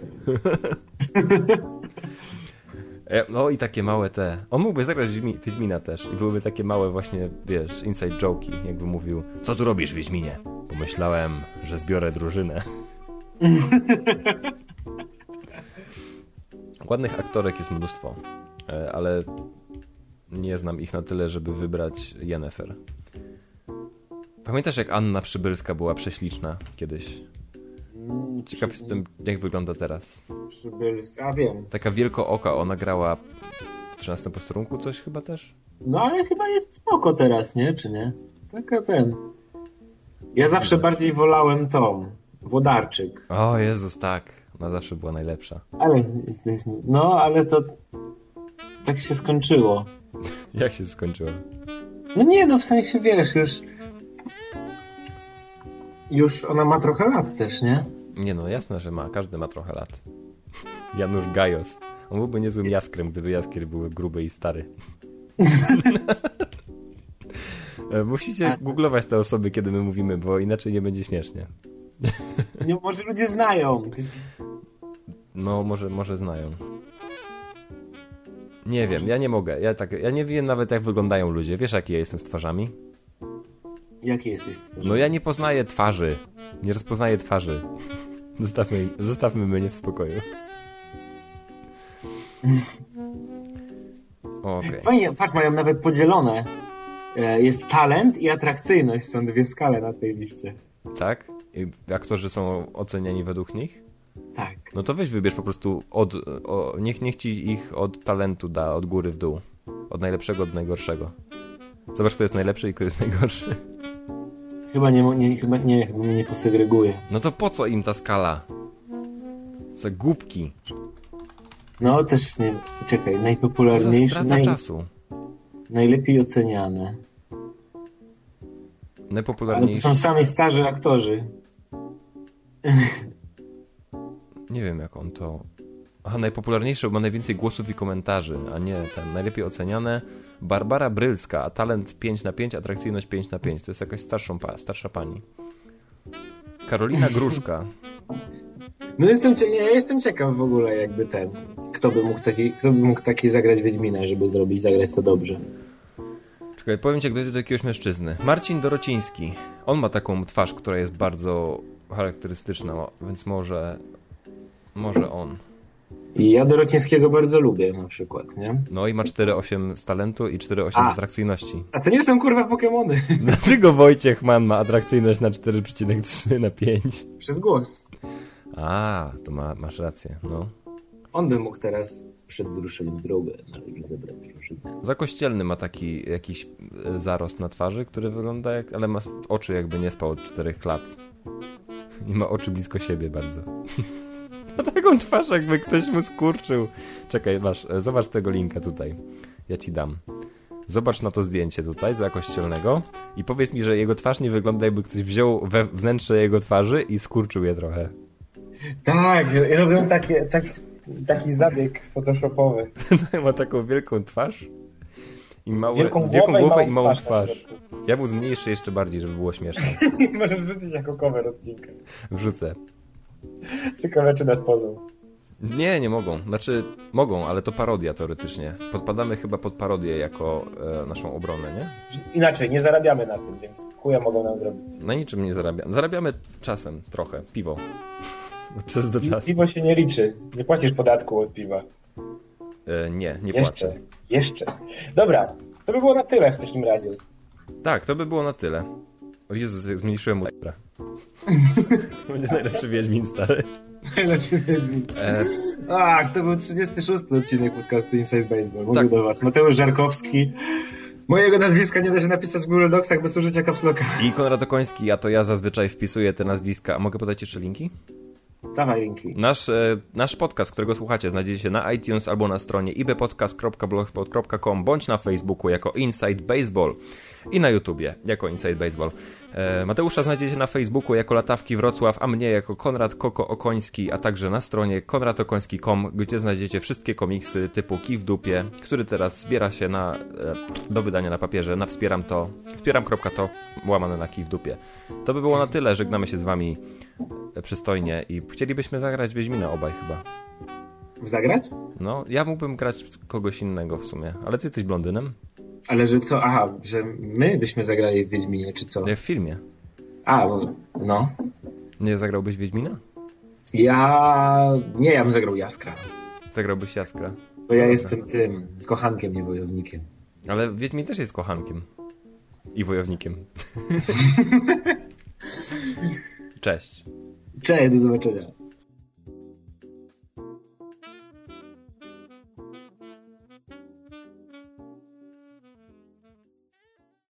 No i takie małe te... On mógłby zagrać Wiedźmina też i byłyby takie małe właśnie, wiesz, inside joke'i, jakby mówił: co tu robisz, Wiedźminie? Pomyślałem, że zbiorę drużynę. Ładnych aktorek jest mnóstwo, ale nie znam ich na tyle, żeby wybrać Yennefer. Pamiętasz, jak Anna Przybylska była prześliczna kiedyś? Ciekaw jestem, jak wygląda teraz. Przybylska, wiem. Taka wielkooka, ona grała w 13 posterunku coś chyba też? No ale chyba jest spoko teraz, nie? Czy nie? Taka ten... Ja zawsze bardziej wolałem tą, Włodarczyk. O Jezus, tak. Ona zawsze była najlepsza. Ale jesteśmy... No, ale to... Tak się skończyło. Jak się skończyło? No nie, no w sensie, wiesz, już ona ma trochę lat też, nie? Nie no, jasne, że ma. Każdy ma trochę lat. Janusz Gajos. On byłby niezłym Jaskrem, gdyby Jaskier był gruby i stary. Musicie googlować te osoby, kiedy my mówimy, bo inaczej nie będzie śmiesznie. Nie, może ludzie znają. No, może znają. Nie wiem, ja nie mogę. Ja nie wiem nawet, jak wyglądają ludzie. Wiesz, jaki ja jestem z twarzami? Jaki jesteś stworzony? No ja nie poznaję twarzy. Nie rozpoznaję twarzy. Zostawmy mnie w spokoju. Okay. Fajnie, patrz, mają nawet podzielone. Jest talent i atrakcyjność, są dwie skale na tej liście. Tak? I aktorzy są oceniani według nich? Tak. No to weź wybierz po prostu niech ci ich od talentu da, od góry w dół. Od najlepszego od najgorszego. Zobacz, kto jest najlepszy i kto jest najgorszy. Chyba mnie nie posegreguje. No to po co im ta skala? Za głupki. No też nie. Czekaj, Co za najpopularniejsze. strata czasu. Najlepiej oceniane. Ale to Najpopularniejszy. są sami starzy aktorzy. Nie wiem, jak on to... Aha, najpopularniejszy, bo ma najwięcej głosów i komentarzy, a nie ten. Najlepiej oceniane Barbara Brylska, a talent 5/5, atrakcyjność 5/5. To jest jakaś starsza pani. Karolina Gruszka. No ja jestem ciekaw w ogóle jakby kto by mógł taki zagrać Wiedźmina, żeby zagrać to dobrze. Czekaj, powiem ci, jak dojdzie do jakiegoś mężczyzny. Marcin Dorociński. On ma taką twarz, która jest bardzo charakterystyczna, więc może on. I ja Dorocińskiego bardzo lubię na przykład, nie? No i ma 4,8 z talentu i 4,8 z atrakcyjności. A to nie są kurwa Pokemony. Dlaczego Wojciech Mann ma atrakcyjność na 4,3/5? Przez głos. A, to masz rację, no. On by mógł teraz przed wyruszeniem w drogę należy zebrać drużynę. Za Kościelny ma taki jakiś zarost na twarzy, który wygląda ale ma oczy, jakby nie spał od 4 lat. I ma oczy blisko siebie bardzo. Ma taką twarz, jakby ktoś mu skurczył. Czekaj, zobacz tego linka tutaj. Ja ci dam. Zobacz na to zdjęcie tutaj, za Kościelnego i powiedz mi, że jego twarz nie wygląda, jakby ktoś wziął wnętrze jego twarzy i skurczył je trochę. Tak, ja robię taki zabieg photoshopowy. Ma taką wielką twarz i wielką głowę i małą na twarz. Ja mu zmniejszę jeszcze bardziej, żeby było śmieszne. Możesz wrzucić jako cover odcinka. Wrzucę. Ciekawe, czy nas pozą. Nie mogą. Znaczy, mogą, ale to parodia teoretycznie. Podpadamy chyba pod parodię jako naszą obronę, nie? Inaczej, nie zarabiamy na tym, więc chuja mogą nam zrobić. Na niczym nie zarabiamy. Zarabiamy czasem trochę. Piwo. Czas do czasu. Piwo się nie liczy. Nie płacisz podatku od piwa. Nie płacę. Jeszcze. Dobra, to by było na tyle w takim razie. Tak, to by było na tyle. O Jezus, jak zmniejszyłem mu To będzie najlepszy Wiedźmin, stary. Najlepszy Wiedźmin. Ach, to był 36. odcinek podcastu Inside Baseball. Mówił Tak. do was Mateusz Żarkowski. Mojego nazwiska nie da się napisać w Google Docsach bez użycia kapsloka. I Konrad Okoński, a to ja zazwyczaj wpisuję te nazwiska. A mogę podać jeszcze linki? Dawaj linki. Nasz podcast, którego słuchacie, znajdziecie się na iTunes albo na stronie ibpodcast.blogspot.com bądź na Facebooku jako Inside Baseball i na YouTubie jako Inside Baseball. Mateusza znajdziecie na Facebooku jako Latawki Wrocław, a mnie jako Konrad Koko Okoński, a także na stronie konradokoński.com, gdzie znajdziecie wszystkie komiksy typu Kij w dupie, który teraz zbiera się do wydania na papierze na wspieram.to łamane na Kij w dupie. To by było na tyle, żegnamy się z wami przystojnie i chcielibyśmy zagrać Wiedźmina obaj chyba. Zagrać? No, ja mógłbym grać kogoś innego w sumie, ale ty jesteś blondynem? Ale że co? Aha, że my byśmy zagrali w Wiedźminie, czy co? Nie, w filmie. A, no. Nie zagrałbyś Wiedźmina? Ja bym zagrał Jaskra. Zagrałbyś Jaskra. Bo ja jestem tym kochankiem, nie wojownikiem. Ale Wiedźmin też jest kochankiem. I wojownikiem. Cześć. Cześć, do zobaczenia.